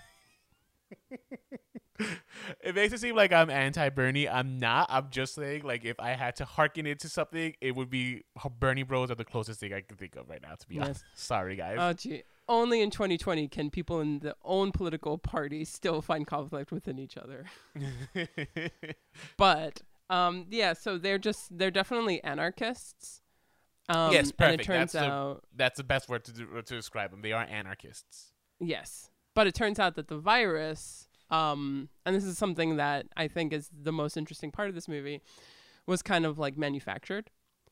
It makes it seem like I'm anti-Bernie. I'm not. I'm just saying, like, if I had to hearken into something, it would be Bernie Bros are the closest thing I can think of right now. To be Yes. honest, sorry guys. Oh gee. Only in twenty twenty can people in their own political party still find conflict within each other. But um, yeah, so they're just they're definitely anarchists. Um, yes, perfect. And it turns that's out the, that's the best word to do, to describe them. They are anarchists. yes, but it turns out that the virus, um, and this is something that I think is the most interesting part of this movie, was kind of like manufactured,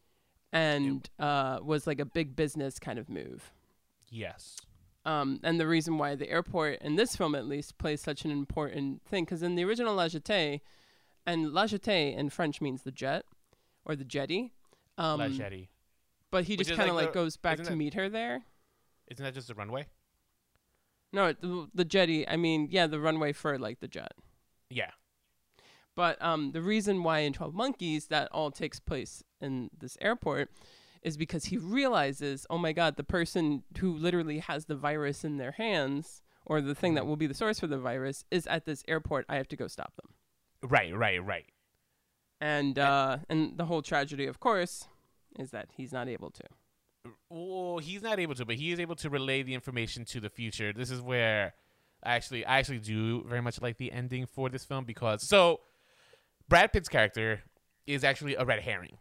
and uh, was like a big business kind of move. Yes. Um, and the reason why the airport, in this film at least, plays such an important thing, because in the original La Jetée, and La Jetée in French means the jet, or the jetty. Um, La Jetty. But he Which just is kind of like like the- goes back isn't to it- meet her there. Isn't that just a runway? No, it- the, the jetty, I mean, yeah, the runway for like the jet. Yeah. But um, the reason why in twelve Monkeys that all takes place in this airport is because he realizes, oh my God, the person who literally has the virus in their hands, or the thing that will be the source for the virus, is at this airport. I have to go stop them. Right. Right. Right. And uh, and the whole tragedy, of course, is that he's not able to. Well, he's not able to, but he is able to relay the information to the future. This is where I actually I actually do very much like the ending for this film, because so Brad Pitt's character is actually a red herring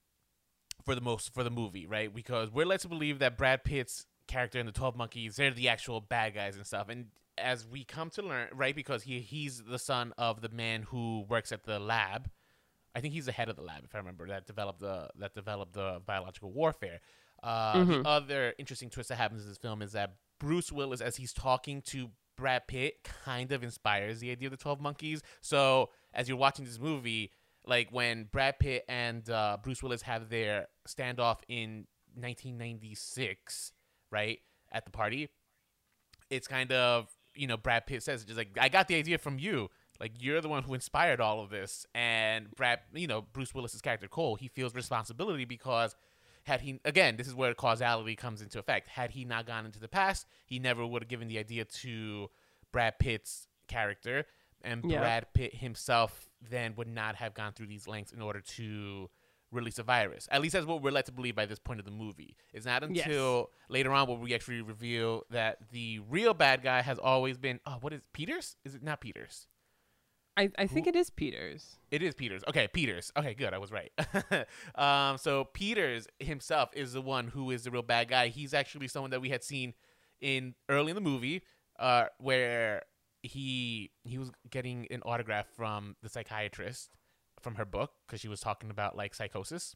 for the most for the movie, right? Because we're led to believe that Brad Pitt's character in the twelve Monkeys, they're the actual bad guys and stuff. And as we come to learn, right, because he he's the son of the man who works at the lab. I think he's the head of the lab, if I remember, that developed the that developed the biological warfare. Uh, Mhm. The other interesting twist that happens in this film is that Bruce Willis, as he's talking to Brad Pitt, kind of inspires the idea of the twelve Monkeys. So as you're watching this movie, like when Brad Pitt and uh, Bruce Willis have their standoff in nineteen ninety-six, right, at the party, it's kind of, you know, Brad Pitt says, just like, I got the idea from you. Like, you're the one who inspired all of this. And Brad, you know, Bruce Willis's character, Cole, he feels responsibility because had he, again, this is where causality comes into effect. Had he not gone into the past, he never would have given the idea to Brad Pitt's character. And Yeah. Brad Pitt himself then would not have gone through these lengths in order to release a virus. At least that's what we're led to believe by this point of the movie. It's not until Yes. later on where we actually reveal that the real bad guy has always been. Oh, what is Peters? Is it not Peters? I, I think it is Peters. It is Peters. Okay, Peters. Okay, good. I was right. um, so Peters himself is the one who is the real bad guy. He's actually someone that we had seen in early in the movie, uh, where he he was getting an autograph from the psychiatrist from her book because she was talking about like psychosis.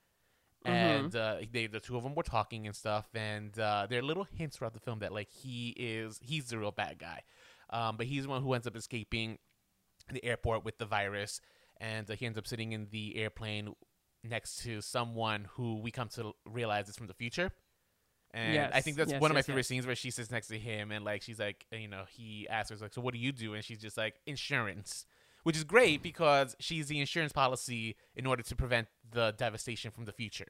And uh, they, the two of them were talking and stuff, and uh, there are little hints throughout the film that like he is he's the real bad guy, um, but he's the one who ends up escaping the airport with the virus, and uh, he ends up sitting in the airplane next to someone who we come to realize is from the future. And Yes, I think that's yes, one of my yes, favorite yes. scenes where she sits next to him and like she's like, you know, he asks her like, so what do you do? And she's just like, insurance, which is great because she's the insurance policy in order to prevent the devastation from the future.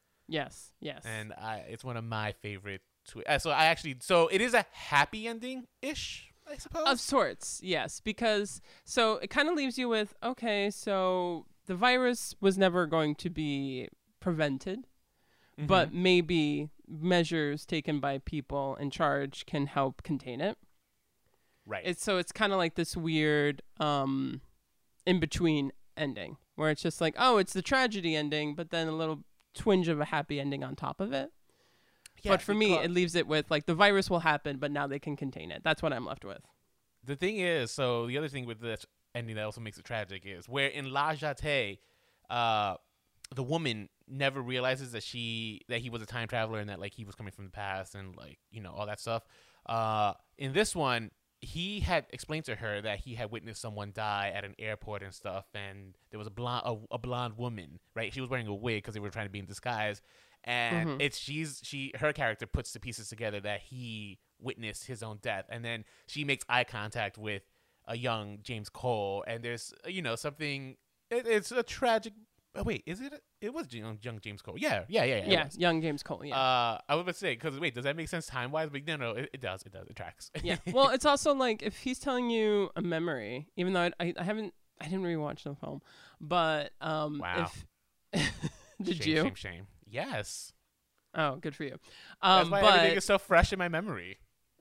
Yes, yes. And I, it's one of my favorite. Twi- uh, so I actually, so it is a happy ending ish, I suppose. Of sorts, yes, because so it kind of leaves you with, okay, so the virus was never going to be prevented, Mm-hmm. but maybe measures taken by people in charge can help contain it. Right. It's so it's kind of like this weird um in between ending where it's just like, oh, it's the tragedy ending, but then a little twinge of a happy ending on top of it. Yeah, but for me, because- it leaves it with like the virus will happen, but now they can contain it. That's what I'm left with. The thing is, so the other thing with this ending that also makes it tragic is where in La Jetée, uh, the woman never realizes that she that he was a time traveler and that like he was coming from the past and like you know all that stuff. Uh, in this one, he had explained to her that he had witnessed someone die at an airport and stuff, and there was a blonde a, a blonde woman, right? She was wearing a wig because they were trying to be in disguise, and Mhm. it's she's she her character puts the pieces together that he witnessed his own death, and then she makes eye contact with a young James Cole, and there's you know something. It, it's a tragic. Oh, wait, is it? It was young, young James Cole. Yeah, yeah, yeah, yeah. it Yeah, was. young James Cole. Yeah. Uh, I was about to say because wait, does that make sense time wise? But no, no, it, it does. It does. It tracks. Yeah. Well, it's also like if he's telling you a memory, even though I, I, I haven't, I didn't rewatch the film, but um, Wow. if did shame, you? Shame, shame. Yes. Oh, good for you. That's Um, why everything but is so fresh in my memory.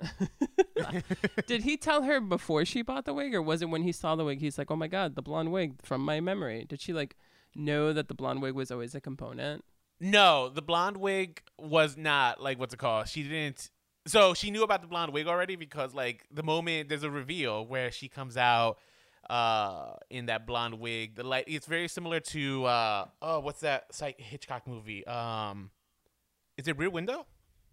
did he tell her before she bought the wig, or was it when he saw the wig? He's like, "Oh my god, the blonde wig from my memory." Did she like know that the blonde wig was always a component? No, the blonde wig was not like what's it called. She didn't. So she knew about the blonde wig already because like the moment there's a reveal where she comes out uh in that blonde wig, the light it's very similar to uh oh what's that Psych- Hitchcock movie? Um, is it Rear Window?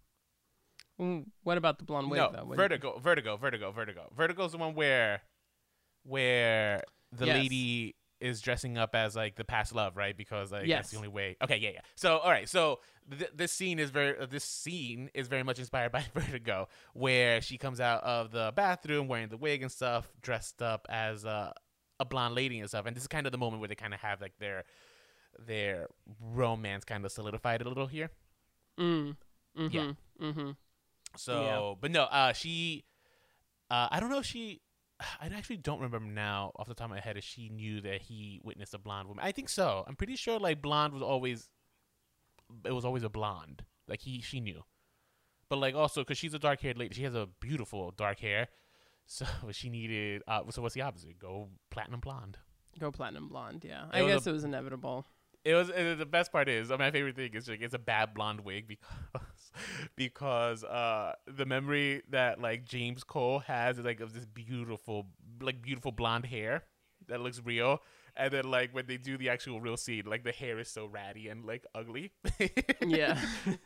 Mm, what about the blonde wig no, though? What- Vertigo, Vertigo, Vertigo, Vertigo. Vertigo's the one where where the Yes. lady is dressing up as like the past love, right? Because like that's Yes. the only way. Okay, yeah, yeah. So all right, so th- this scene is very uh, this scene is very much inspired by Vertigo, where she comes out of the bathroom wearing the wig and stuff, dressed up as a a blonde lady and stuff. And this is kind of the moment where they kind of have like their their romance kind of solidified a little here. Mm. Mm-hmm. Yeah. Mm-hmm. So, Yeah. but no, uh, she, uh, I don't know if she, I actually don't remember now off the top of my head if she knew that he witnessed a blonde woman. I think so. I'm pretty sure like blonde was always, it was always a blonde. Like he, she knew. But like also, because she's a dark haired lady, she has a beautiful dark hair. So she needed, uh, so what's the opposite? Go platinum blonde. Go platinum blonde. Yeah, It I was guess a- it was inevitable. It was it, the best part is uh, my favorite thing is like it's a bad blonde wig because because uh the memory that like James Cole has is like of this beautiful like beautiful blonde hair that looks real, and then like when they do the actual real scene, like the hair is so ratty and like ugly. Yeah.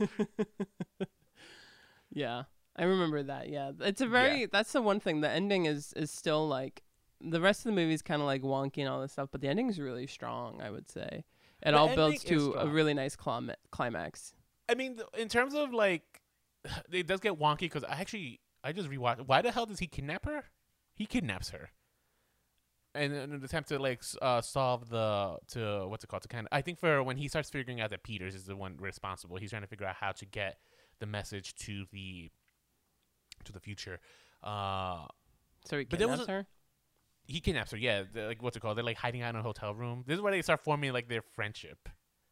Yeah. I remember that. Yeah. It's a very Yeah. that's the one thing. The ending is is still like the rest of the movie is kind of like wonky and all this stuff, but the ending is really strong, I would say. It The all builds ending is to a strong. really nice clim- climax. I mean, th- in terms of like, it does get wonky because I actually I just rewatched. Why the hell does he kidnap her? He kidnaps her, and in an attempt to like s- uh, solve the to what's it called to kind of. I think for when he starts figuring out that Peters is the one responsible, he's trying to figure out how to get the message to the to the future. Uh, So he But there was kidnaps a- her? he kidnaps her. Yeah, they're, like what's it called? They're like hiding out in a hotel room. This is where they start forming like their friendship.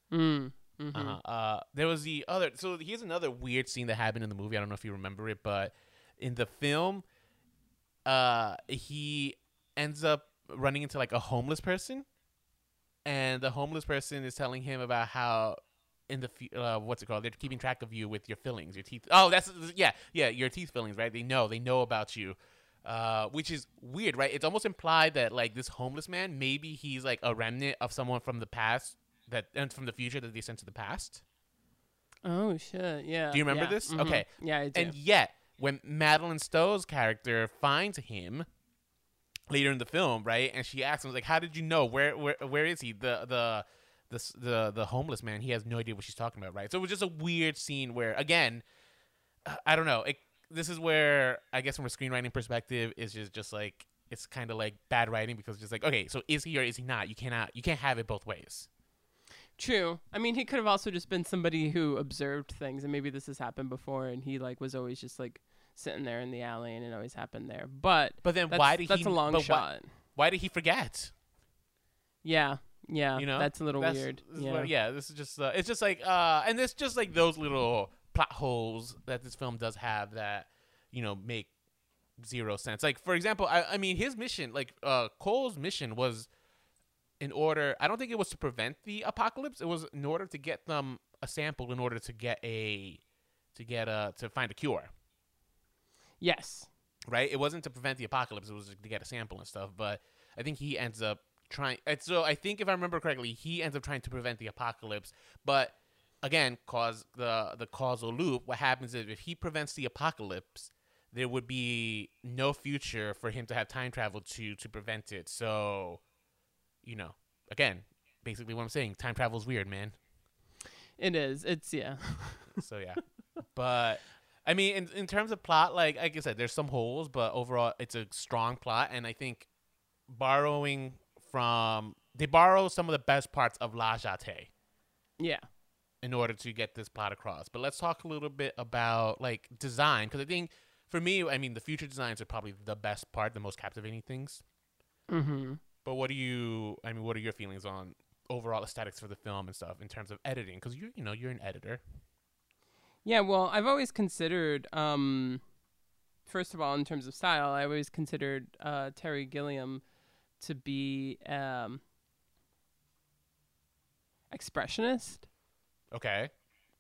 Mm. Mm-hmm. Uh, uh, there was the other. So here's another weird scene that happened in the movie. I don't know if you remember it, but in the film, uh, he ends up running into like a homeless person, and the homeless person is telling him about how in the fu- uh, what's it called? They're keeping track of you with your fillings, your teeth. Oh, that's yeah, yeah, your teeth fillings, right? They know, they know about you. Uh, which is weird, right? It's almost implied that like this homeless man, maybe he's like a remnant of someone from the past that and from the future that they sent to the past. Oh shit! Yeah. Do you remember yeah. this? Mm-hmm. Okay. Yeah, I do. And yet, when Madeline Stowe's character finds him later in the film, right, and she asks him like, "How did you know? Where where where is he? The the the the the homeless man. He has no idea what she's talking about, right? So it was just a weird scene where, again, I don't know. It, this is where I guess from a screenwriting perspective, is just just like it's kind of like bad writing because it's just like, okay, so is he or is he not? You cannot you can't have it both ways. True. I mean, he could have also just been somebody who observed things, and maybe this has happened before, and he like was always just like sitting there in the alley, and it always happened there. But But then that's, why did that's he? a long but shot. Why, why did he forget? Yeah. Yeah. You know, that's a little That's- weird. this is Yeah. what- yeah, this is just uh, it's just like uh, and it's just like those little plot holes that this film does have that you know make zero sense. Like for example, I, I mean his mission, like uh, Cole's mission was in order. I don't think it was to prevent the apocalypse. It was in order to get them a sample in order to get a to get a to find a cure. Yes. Right? It wasn't to prevent the apocalypse. It was to get a sample and stuff. But I think he ends up trying. And so I think if I remember correctly, he ends up trying to prevent the apocalypse. But again, cause the the causal loop. What happens is if he prevents the apocalypse, there would be no future for him to have time travel to to prevent it. So, you know, again, basically what I'm saying, time travel is weird, man. It is. It's yeah. So yeah, but I mean, in in terms of plot, like like I said, there's some holes, but overall, it's a strong plot, and I think borrowing from they borrow some of the best parts of La Jetée Yeah. in order to get this plot across. But let's talk a little bit about like design, because I think for me, I mean, the future designs are probably the best part, the most captivating things. Mm-hmm. But what do you? I mean, what are your feelings on overall aesthetics for the film and stuff in terms of editing? Because you you know you're an editor. Yeah, well, I've always considered, um, first of all, in terms of style, I always considered uh, Terry Gilliam to be um, expressionist. Okay.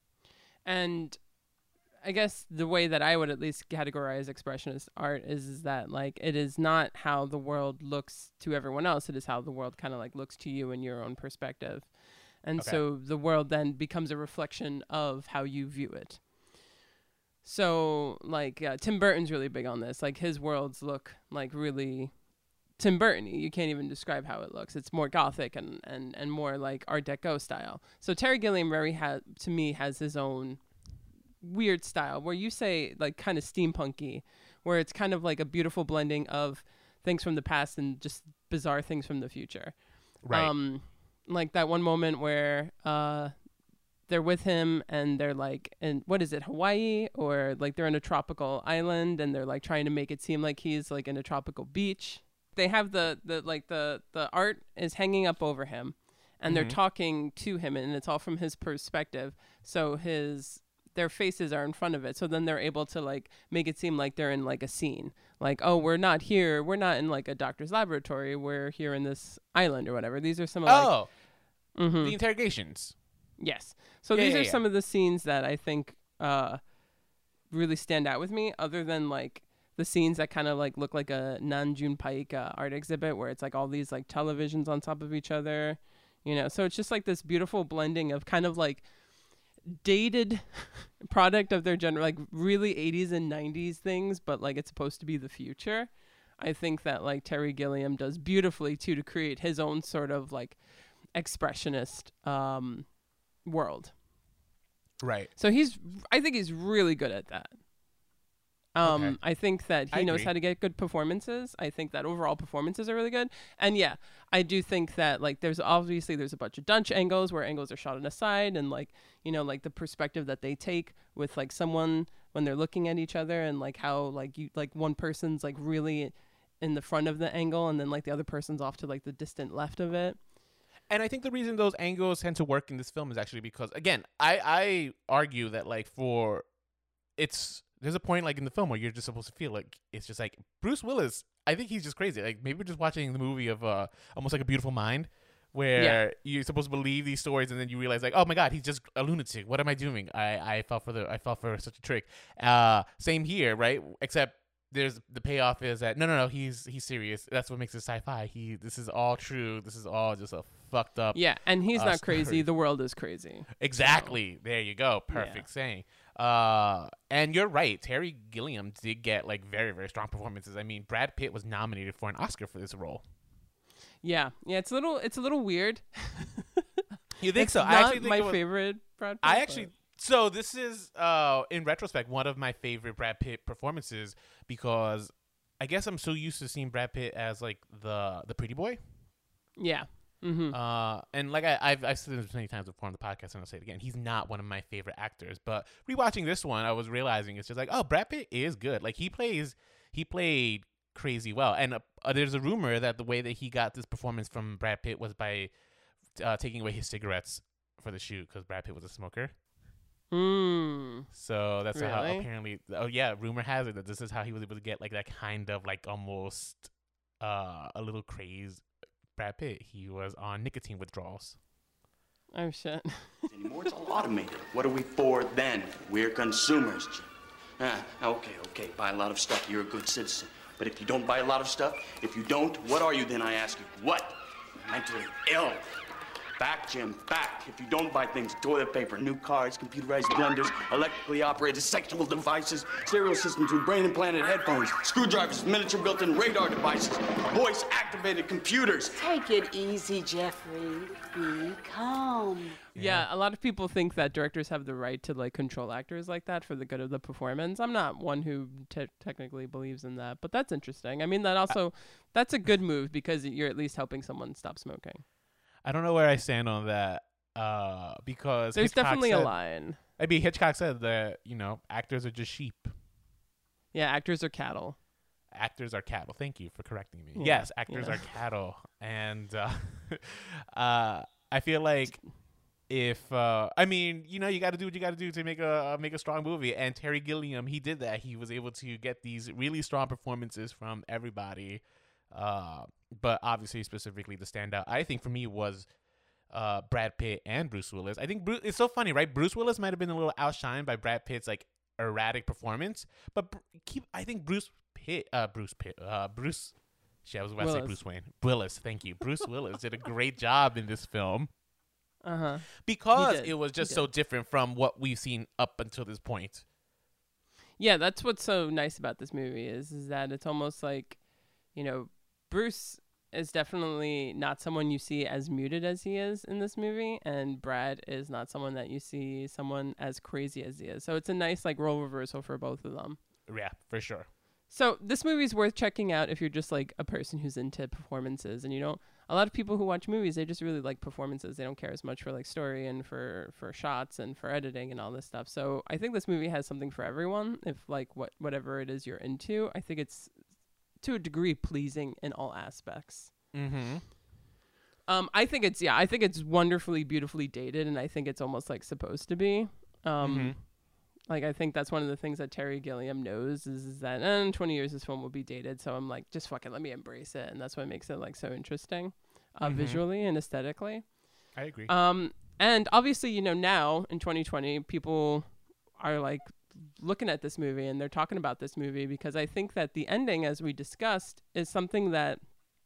And I guess the way that I would at least categorize expressionist art is, is that, like, it is not how the world looks to everyone else. It is how the world kind of, like, looks to you in your own perspective. And Okay. so the world then becomes a reflection of how you view it. So, like, uh, Tim Burton's really big on this. Like, his worlds look, like, really Tim Burton-y. You can't even describe how it looks. It's more gothic and, and, and more, like, Art Deco style. So Terry Gilliam very, ha- to me, has his own weird style where you say, like, kind of steampunky, where it's kind of like a beautiful blending of things from the past and just bizarre things from the future. Right. Um, like that one moment where uh, they're with him and they're like, in what is it, Hawaii? Or like they're in a tropical island and they're like trying to make it seem like he's like in a tropical beach. They have the, the like the, the art is hanging up over him and Mhm. they're talking to him and it's all from his perspective. So his their faces are in front of it. So then they're able to like make it seem like they're in like a scene. Like, oh, we're not here. We're not in like a doctor's laboratory. We're here in this island or whatever. These are some of Oh, like, mhm. the interrogations. Yes. So Yeah, these yeah, are yeah. some of the scenes that I think uh, really stand out with me, other than like the scenes that kind of like look like a non-June Pike uh, art exhibit where it's like all these like televisions on top of each other, you know. So it's just like this beautiful blending of kind of like dated product of their general, like really eighties and nineties things, but like it's supposed to be the future. I think that like Terry Gilliam does beautifully too to create his own sort of like expressionist um world. Right. So he's I think he's really good at that. Um Okay. I think that he I knows agree. how to get good performances. I think that overall performances are really good. And yeah, I do think that like there's obviously there's a bunch of Dutch angles where angles are shot on a side and like, you know, like the perspective that they take with like someone when they're looking at each other and like how like you like one person's like really in the front of the angle and then like the other person's off to like the distant left of it. And I think the reason those angles tend to work in this film is actually because, again, I, I argue that, like, for it's there's a point, like, in the film where you're just supposed to feel like it's just like Bruce Willis. I think he's just crazy. Like, maybe we're just watching the movie of uh, almost like A Beautiful Mind, where yeah. you're supposed to believe these stories, and then you realize, like, oh my God, he's just a lunatic. What am I doing? I, I fell for the I fell for such a trick. Uh, same here, right? Except there's the payoff is that no, no, no, he's he's serious. That's what makes it sci-fi. He this is all true. This is all just a fucked up. Yeah, and he's uh, not crazy. story. The world is crazy. Exactly. So. There you go. Perfect yeah. saying. Uh, and you're right. Terry Gilliam did get like very, very strong performances. I mean, Brad Pitt was nominated for an Oscar for this role. Yeah, yeah. It's a little, it's a little weird. You think it's so? Not I actually think my it was, favorite Brad Pitt. I actually. But. So this is, uh, in retrospect, one of my favorite Brad Pitt performances because I guess I'm so used to seeing Brad Pitt as like the the pretty boy. Yeah. Mm-hmm. Uh, and like I, I've I've said this many times before on the podcast, and I'll say it again. He's not one of my favorite actors, but rewatching this one, I was realizing it's just like, oh, Brad Pitt is good. Like he plays, he played crazy well. And uh, uh, there's a rumor that the way that he got this performance from Brad Pitt was by uh, taking away his cigarettes for the shoot because Brad Pitt was a smoker. Mm. So that's really? how apparently. Oh yeah, rumor has it that this is how he was able to get like that kind of like almost uh, a little craze. Brad Pitt, he was on nicotine withdrawals. Oh shit. Anymore, it's all automated. What are we for then? We're consumers, Jim. Ah, okay, okay, buy a lot of stuff. You're a good citizen. But if you don't buy a lot of stuff, if you don't, what are you then? I ask you. What? Mentally ill. Back, Jim, back. If you don't buy things, toilet paper, new cars, computerized blenders, electrically operated sexual devices, stereo systems with brain-implanted headphones, screwdrivers, miniature built-in radar devices, voice-activated computers. Take it easy, Jeffrey. Be calm. Yeah. yeah, a lot of people think that directors have the right to like control actors like that for the good of the performance. I'm not one who te- technically believes in that, but that's interesting. I mean, that also that's a good move because you're at least helping someone stop smoking. I don't know where I stand on that uh, because there's Hitchcock definitely said, a line. I mean, Hitchcock said that, you know, actors are just sheep. Yeah, actors are cattle. Actors are cattle. Thank you for correcting me. Yeah, yes, actors yeah. are cattle. And uh, uh, I feel like if, uh, I mean, you know, you got to do what you got to do to make a uh, make a strong movie. And Terry Gilliam, he did that. He was able to get these really strong performances from everybody. Uh, but obviously, specifically, the standout, I think, for me was uh, Brad Pitt and Bruce Willis. I think Bruce, it's so funny, right? Bruce Willis might have been a little outshined by Brad Pitt's like erratic performance, but keep. I think Bruce Pitt, uh, Bruce Pitt, uh, Bruce. Shit, I was about to say Bruce Wayne. Willis, thank you. Bruce Willis did a great job in this film. Uh huh. Because it was just so different from what we've seen up until this point. Yeah, that's what's so nice about this movie is is that it's almost like, you know, Bruce is definitely not someone you see as muted as he is in this movie, and Brad is not someone that you see someone as crazy as he is. So it's a nice like role reversal for both of them. Yeah, for sure. So this movie is worth checking out if you're just like a person who's into performances, and you know, a lot of people who watch movies, they just really like performances. They don't care as much for like story and for for shots and for editing and all this stuff. So I think this movie has something for everyone. If like what whatever it is you're into, I think it's to a degree pleasing in all aspects. Mm-hmm. Um, I think it's yeah, I think it's wonderfully, beautifully dated, and I think it's almost like supposed to be. Um, mm-hmm. Like I think that's one of the things that Terry Gilliam knows is, is that eh, in twenty years this film will be dated. So I'm like, just fucking let me embrace it, and that's what makes it like so interesting, uh, mm-hmm. visually and aesthetically. I agree. Um, and obviously, you know, now in twenty twenty, people are like looking at this movie and they're talking about this movie because I think that the ending, as we discussed, is something that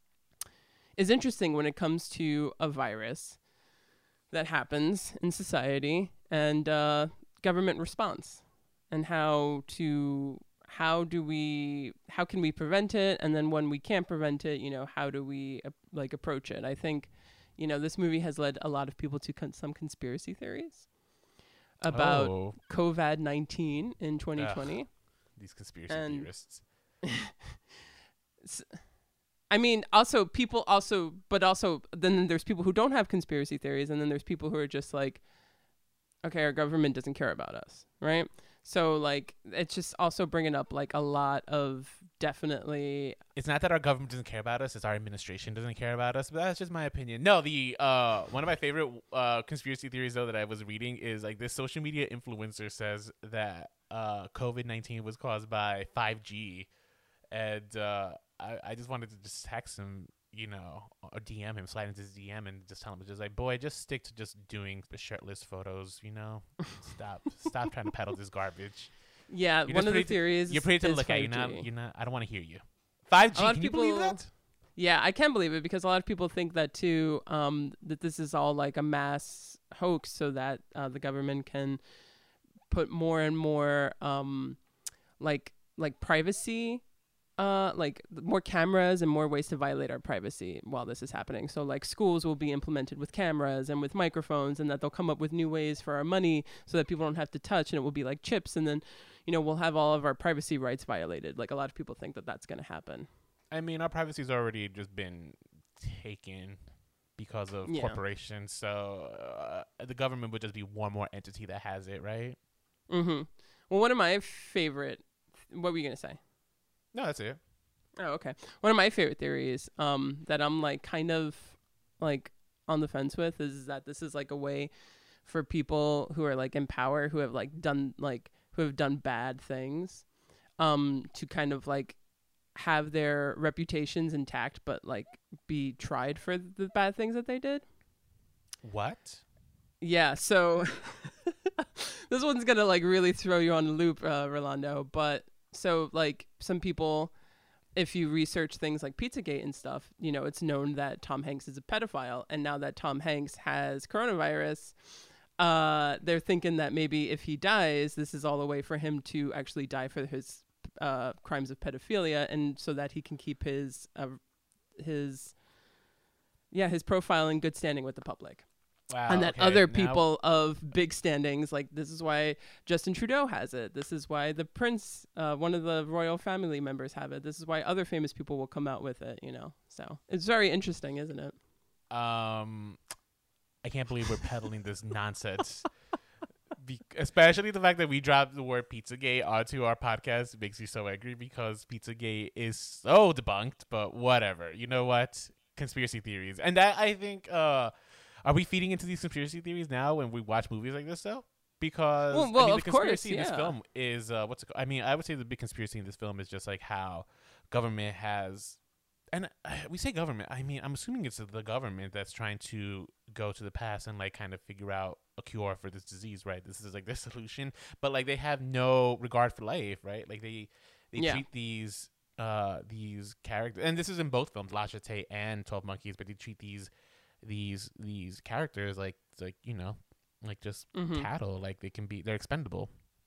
is interesting when it comes to a virus that happens in society and uh, government response and how to how do we how can we prevent it, and then when we can't prevent it, you know, how do we uh, like approach it. I think, you know, this movie has led a lot of people to con- some conspiracy theories about oh. COVID nineteen in twenty twenty. Ugh, these conspiracy and theorists. I mean, also people also, but also then there's people who don't have conspiracy theories, and then there's people who are just like, okay, our government doesn't care about us, right? So like it's just also bringing up like a lot of definitely. It's not that our government doesn't care about us; it's our administration doesn't care about us. But that's just my opinion. No, the uh, one of my favorite uh, conspiracy theories though that I was reading is like this social media influencer says that uh, COVID nineteen was caused by five G, and uh, I, I just wanted to just text him, you know, or D M him, slide into his D M, and just tell him, just like, boy, just stick to just doing the shirtless photos, you know. Stop, stop trying to peddle this garbage. Yeah, you're one of the to, theories. You're pretty to is look at. five G. You're not. You're not. I don't want to hear you. five G. Can you people, believe that? Yeah, I can believe it because a lot of people think that too. Um, that this is all like a mass hoax, so that uh, the government can put more and more, um, like like privacy. Uh, like more cameras and more ways to violate our privacy while this is happening. So like schools will be implemented with cameras and with microphones, and that they'll come up with new ways for our money so that people don't have to touch, and it will be like chips, and then, you know, we'll have all of our privacy rights violated. Like a lot of people think that that's going to happen. I mean, our privacy's already just been taken because of Yeah. corporations. So uh, the government would just be one more entity that has it, right? Mm-hmm. Well, one of my favorite, what were you going to say? No, that's it. Oh, okay. One of my favorite theories um, that I'm like kind of like on the fence with is that this is like a way for people who are like in power, who have like done like who have done bad things, um, to kind of like have their reputations intact, but like be tried for the bad things that they did. What? Yeah. So this one's gonna like really throw you on the loop, uh, Rolando, but. So, like, some people, if you research things like Pizzagate and stuff, you know, it's known that Tom Hanks is a pedophile. And now that Tom Hanks has coronavirus, uh, they're thinking that maybe if he dies, this is all a way for him to actually die for his uh, crimes of pedophilia, and so that he can keep his, uh, his, yeah, his profile in good standing with the public. Wow, and that okay, other now- people of big standings, like this is why Justin Trudeau has it. This is why the prince, uh, one of the royal family members have it. This is why other famous people will come out with it, you know. So it's very interesting, isn't it? Um, I can't believe we're peddling this nonsense. Be- especially the fact that we dropped the word Pizzagate onto our podcast makes me so angry because Pizzagate is so debunked, but whatever. You know what? Conspiracy theories. And that, I think, uh, are we feeding into these conspiracy theories now when we watch movies like this, though? Because Well, well, I mean, of the course, conspiracy in this yeah. film is uh, what's it called? I mean, I would say the big conspiracy in this film is just like how government has, and uh, we say government. I mean, I'm assuming it's the government that's trying to go to the past and like kind of figure out a cure for this disease, right? This is like their solution, but like they have no regard for life, right? Like they they Yeah. treat these uh these characters, and this is in both films, La Jetée and twelve Monkeys, but they treat these these these characters like like you know like just Mhm. cattle, like they can be they're expendable.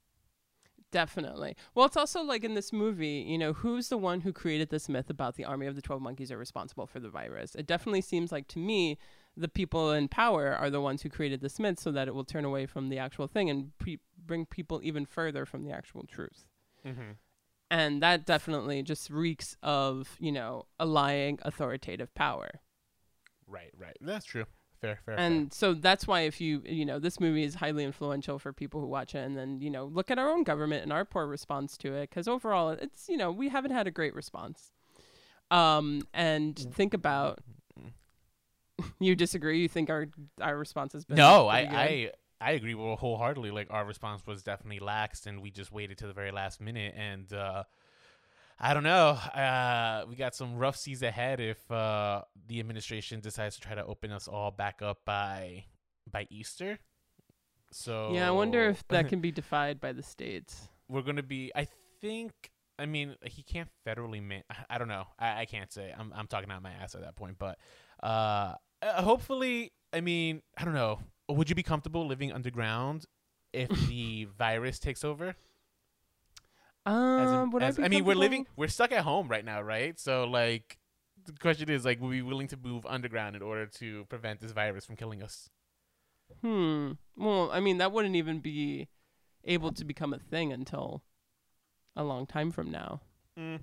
Definitely. Well, it's also like in this movie, you know, who's the one who created this myth about the army of the twelve monkeys are responsible for the virus? It definitely seems like to me the people in power are the ones who created this myth so that it will turn away from the actual thing and pre- bring people even further from the actual truth. Mm-hmm. And that definitely just reeks of, you know, a lying authoritative power. Right, right. That's true. Fair, fair. And so that's why if you, you know, this movie is highly influential for people who watch it, and then, you know, look at our own government and our poor response to it. Because overall, it's, you know, we haven't had a great response. Um, and think about, you disagree? You think our our response has been no, pretty good? I, I I agree wholeheartedly. Like our response was definitely laxed, and we just waited to the very last minute. And uh, I don't know. Uh, we got some rough seas ahead if uh, the administration decides to try to open us all back up by by Easter. So Yeah, I wonder if that can be defied by the states. we're gonna be. I think. I mean, he can't federally man. I don't know. I, I can't say. I'm I'm talking out my ass at that point. But uh, uh, hopefully, I mean, I don't know. Would you be comfortable living underground if the virus takes over? Um, As in- would as- I, be I mean, we're living. comfortable? We're stuck at home right now, right? So, like, the question is, like, would we be willing to move underground in order to prevent this virus from killing us? Hmm. Well, I mean, that wouldn't even be able to become a thing until a long time from now. Mm.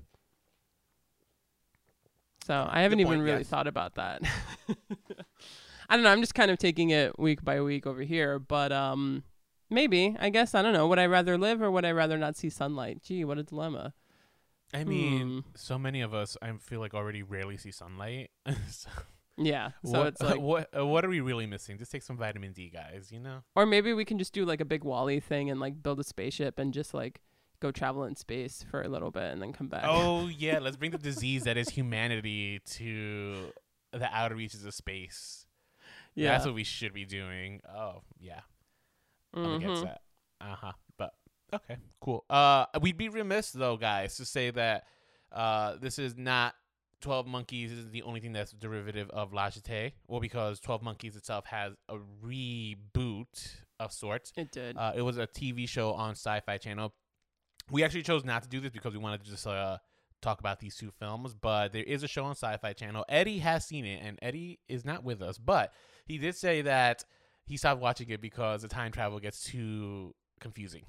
So I haven't even point, really yes. thought about that. I don't know. I'm just kind of taking it week by week over here, but um, Maybe. I guess. I don't know. Would I rather live or would I rather not see sunlight? Gee, what a dilemma. I mean, Hmm. so many of us, I feel like, already rarely see sunlight. so Yeah. So what, it's like, what, uh, what are we really missing? Just take some vitamin D, guys, you know? or maybe we can just do like a big Wall-E thing and like build a spaceship and just like go travel in space for a little bit and then come back. Oh, yeah. Let's bring the disease that is humanity to the outer reaches of space. Yeah. That's what we should be doing. Oh, yeah. I'm against Mhm. that. Uh-huh. But, okay, cool. Uh, we'd be remiss, though, guys, to say that uh, this is not twelve Monkeys is the only thing that's derivative of La Jetée. Well, because twelve Monkeys itself has a reboot of sorts. It did. Uh, it was a T V show on Sci-Fi Channel. We actually chose not to do this because we wanted to just uh, talk about these two films, but there is a show on Sci-Fi Channel. Eddie has seen it, and Eddie is not with us, but he did say that he stopped watching it because the time travel gets too confusing.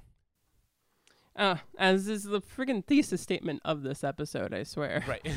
Uh, as is the friggin' thesis statement of this episode, I swear. Right.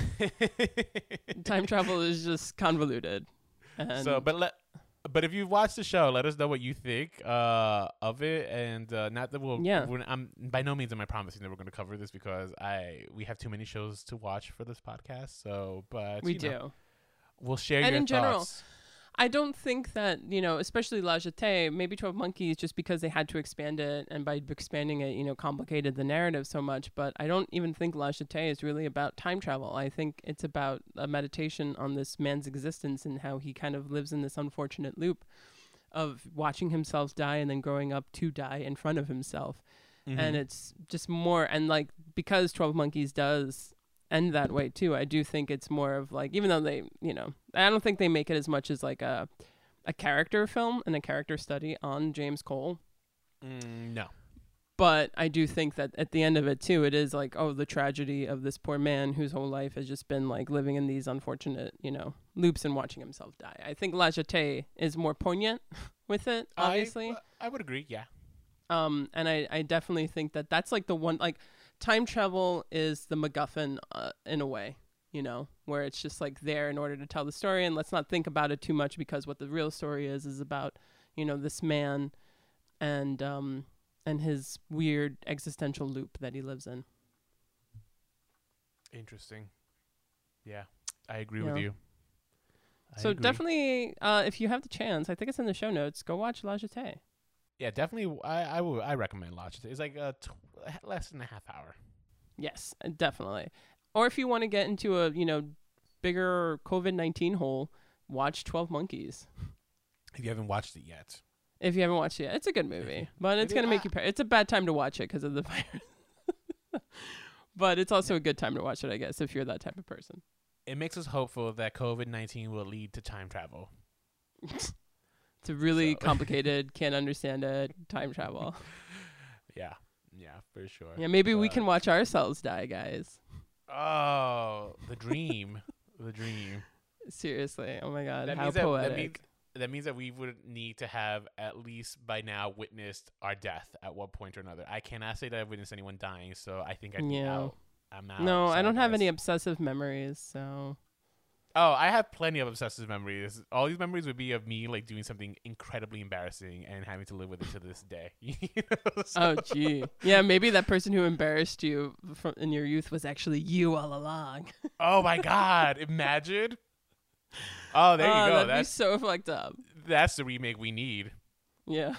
Time travel is just convoluted. And So, but let, but if you've watched the show, let us know what you think uh, of it, and uh, not that we'll. Yeah. We're, I'm by no means am I promising that we're going to cover this because I we have too many shows to watch for this podcast. So, but we you do. know, we'll share And your in general, thoughts. I don't think that, you know, especially La Jetée, maybe twelve Monkeys, just because they had to expand it, and by expanding it, you know, complicated the narrative so much. But I don't even think La Jetée is really about time travel. I think it's about a meditation on this man's existence and how he kind of lives in this unfortunate loop of watching himself die and then growing up to die in front of himself. Mhm. And it's just more, and like, because twelve Monkeys does end that way too, I do think it's more of like, even though they, you know, I don't think they make it as much as like a a character film and a character study on James Cole, Mm, no. but I do think that at the end of it too, it is like, oh, the tragedy of this poor man whose whole life has just been like living in these unfortunate, you know, loops and watching himself die. I think La Jetée is more poignant with it, obviously. I, I would agree. Yeah. Um, and I, I definitely think that that's like the one, like, time travel is the MacGuffin uh, in a way, you know, where it's just like there in order to tell the story. And let's not think about it too much, because what the real story is, is about, you know, this man and, um, and his weird existential loop that he lives in. Interesting. Yeah, I agree Yeah. with you. I So agree. definitely, uh, if you have the chance, I think it's in the show notes, go watch La Jetée. Yeah, definitely. I I would I recommend La Jetée. It's like a tw- less than a half hour. Yes, uh, definitely. Or if you want to get into a, you know, bigger COVID nineteen hole, watch twelve Monkeys. If you haven't watched it yet. If you haven't watched it yet, it's a good movie, but it's It going to is- make you, par- it's a bad time to watch it because of the virus. But it's also a good time to watch it, I guess, if you're that type of person. It makes us hopeful that COVID nineteen will lead to time travel. It's a really So- complicated, can't understand it, time travel. Yeah, yeah, for sure. Yeah, maybe we But- can watch ourselves die, guys. Oh, the dream, the dream. Seriously. Oh my God. That How means that, poetic. that means that means that we would need to have at least by now witnessed our death at one point or another. I cannot say that I've witnessed anyone dying, so I think I'd be Yeah. out. I'm out. No, I Sorry, don't have guys. any obsessive memories, so. Oh, I have plenty of obsessive memories. All these memories would be of me like doing something incredibly embarrassing and having to live with it to this day. You know, so- Oh, gee. Yeah, maybe that person who embarrassed you from in your youth was actually you all along. Oh my God! Imagine. Oh, there you Oh, go. That'd That's be so fucked up. that's the remake we need. Yeah.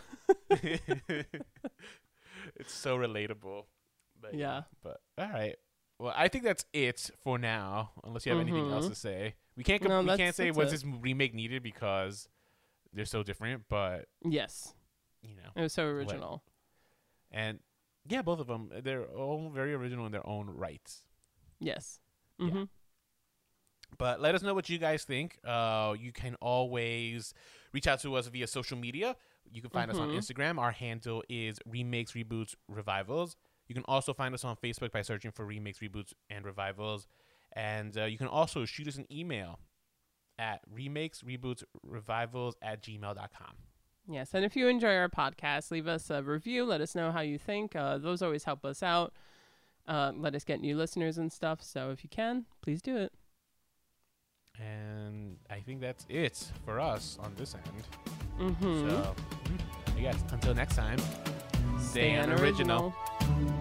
It's so relatable. But Yeah. But all right. Well, I think that's it for now. Unless you have anything else Mhm. to say, we can't. Com- No, we that's- can't say that's was it. this remake needed because they're so different. But Yes. you know, It was so what- original. and yeah, both of them they're all very original in their own rights. Yes. Yeah. Mm-hmm. But let us know what you guys think. Uh, you can always reach out to us via social media. You can find us on Mhm. Instagram. Our handle is Remakes, Reboots, Revivals. You can also find us on Facebook by searching for Remakes, Reboots, and Revivals. And uh, you can also shoot us an email at remakes, reboots, revivals at gmail dot com. Yes. And if you enjoy our podcast, leave us a review. Let us know how you think. Uh, those always help us out. Uh, let us get new listeners and stuff. So if you can, please do it. And I think that's it for us on this end. Mm-hmm. So, I guess until next time. Stay unoriginal.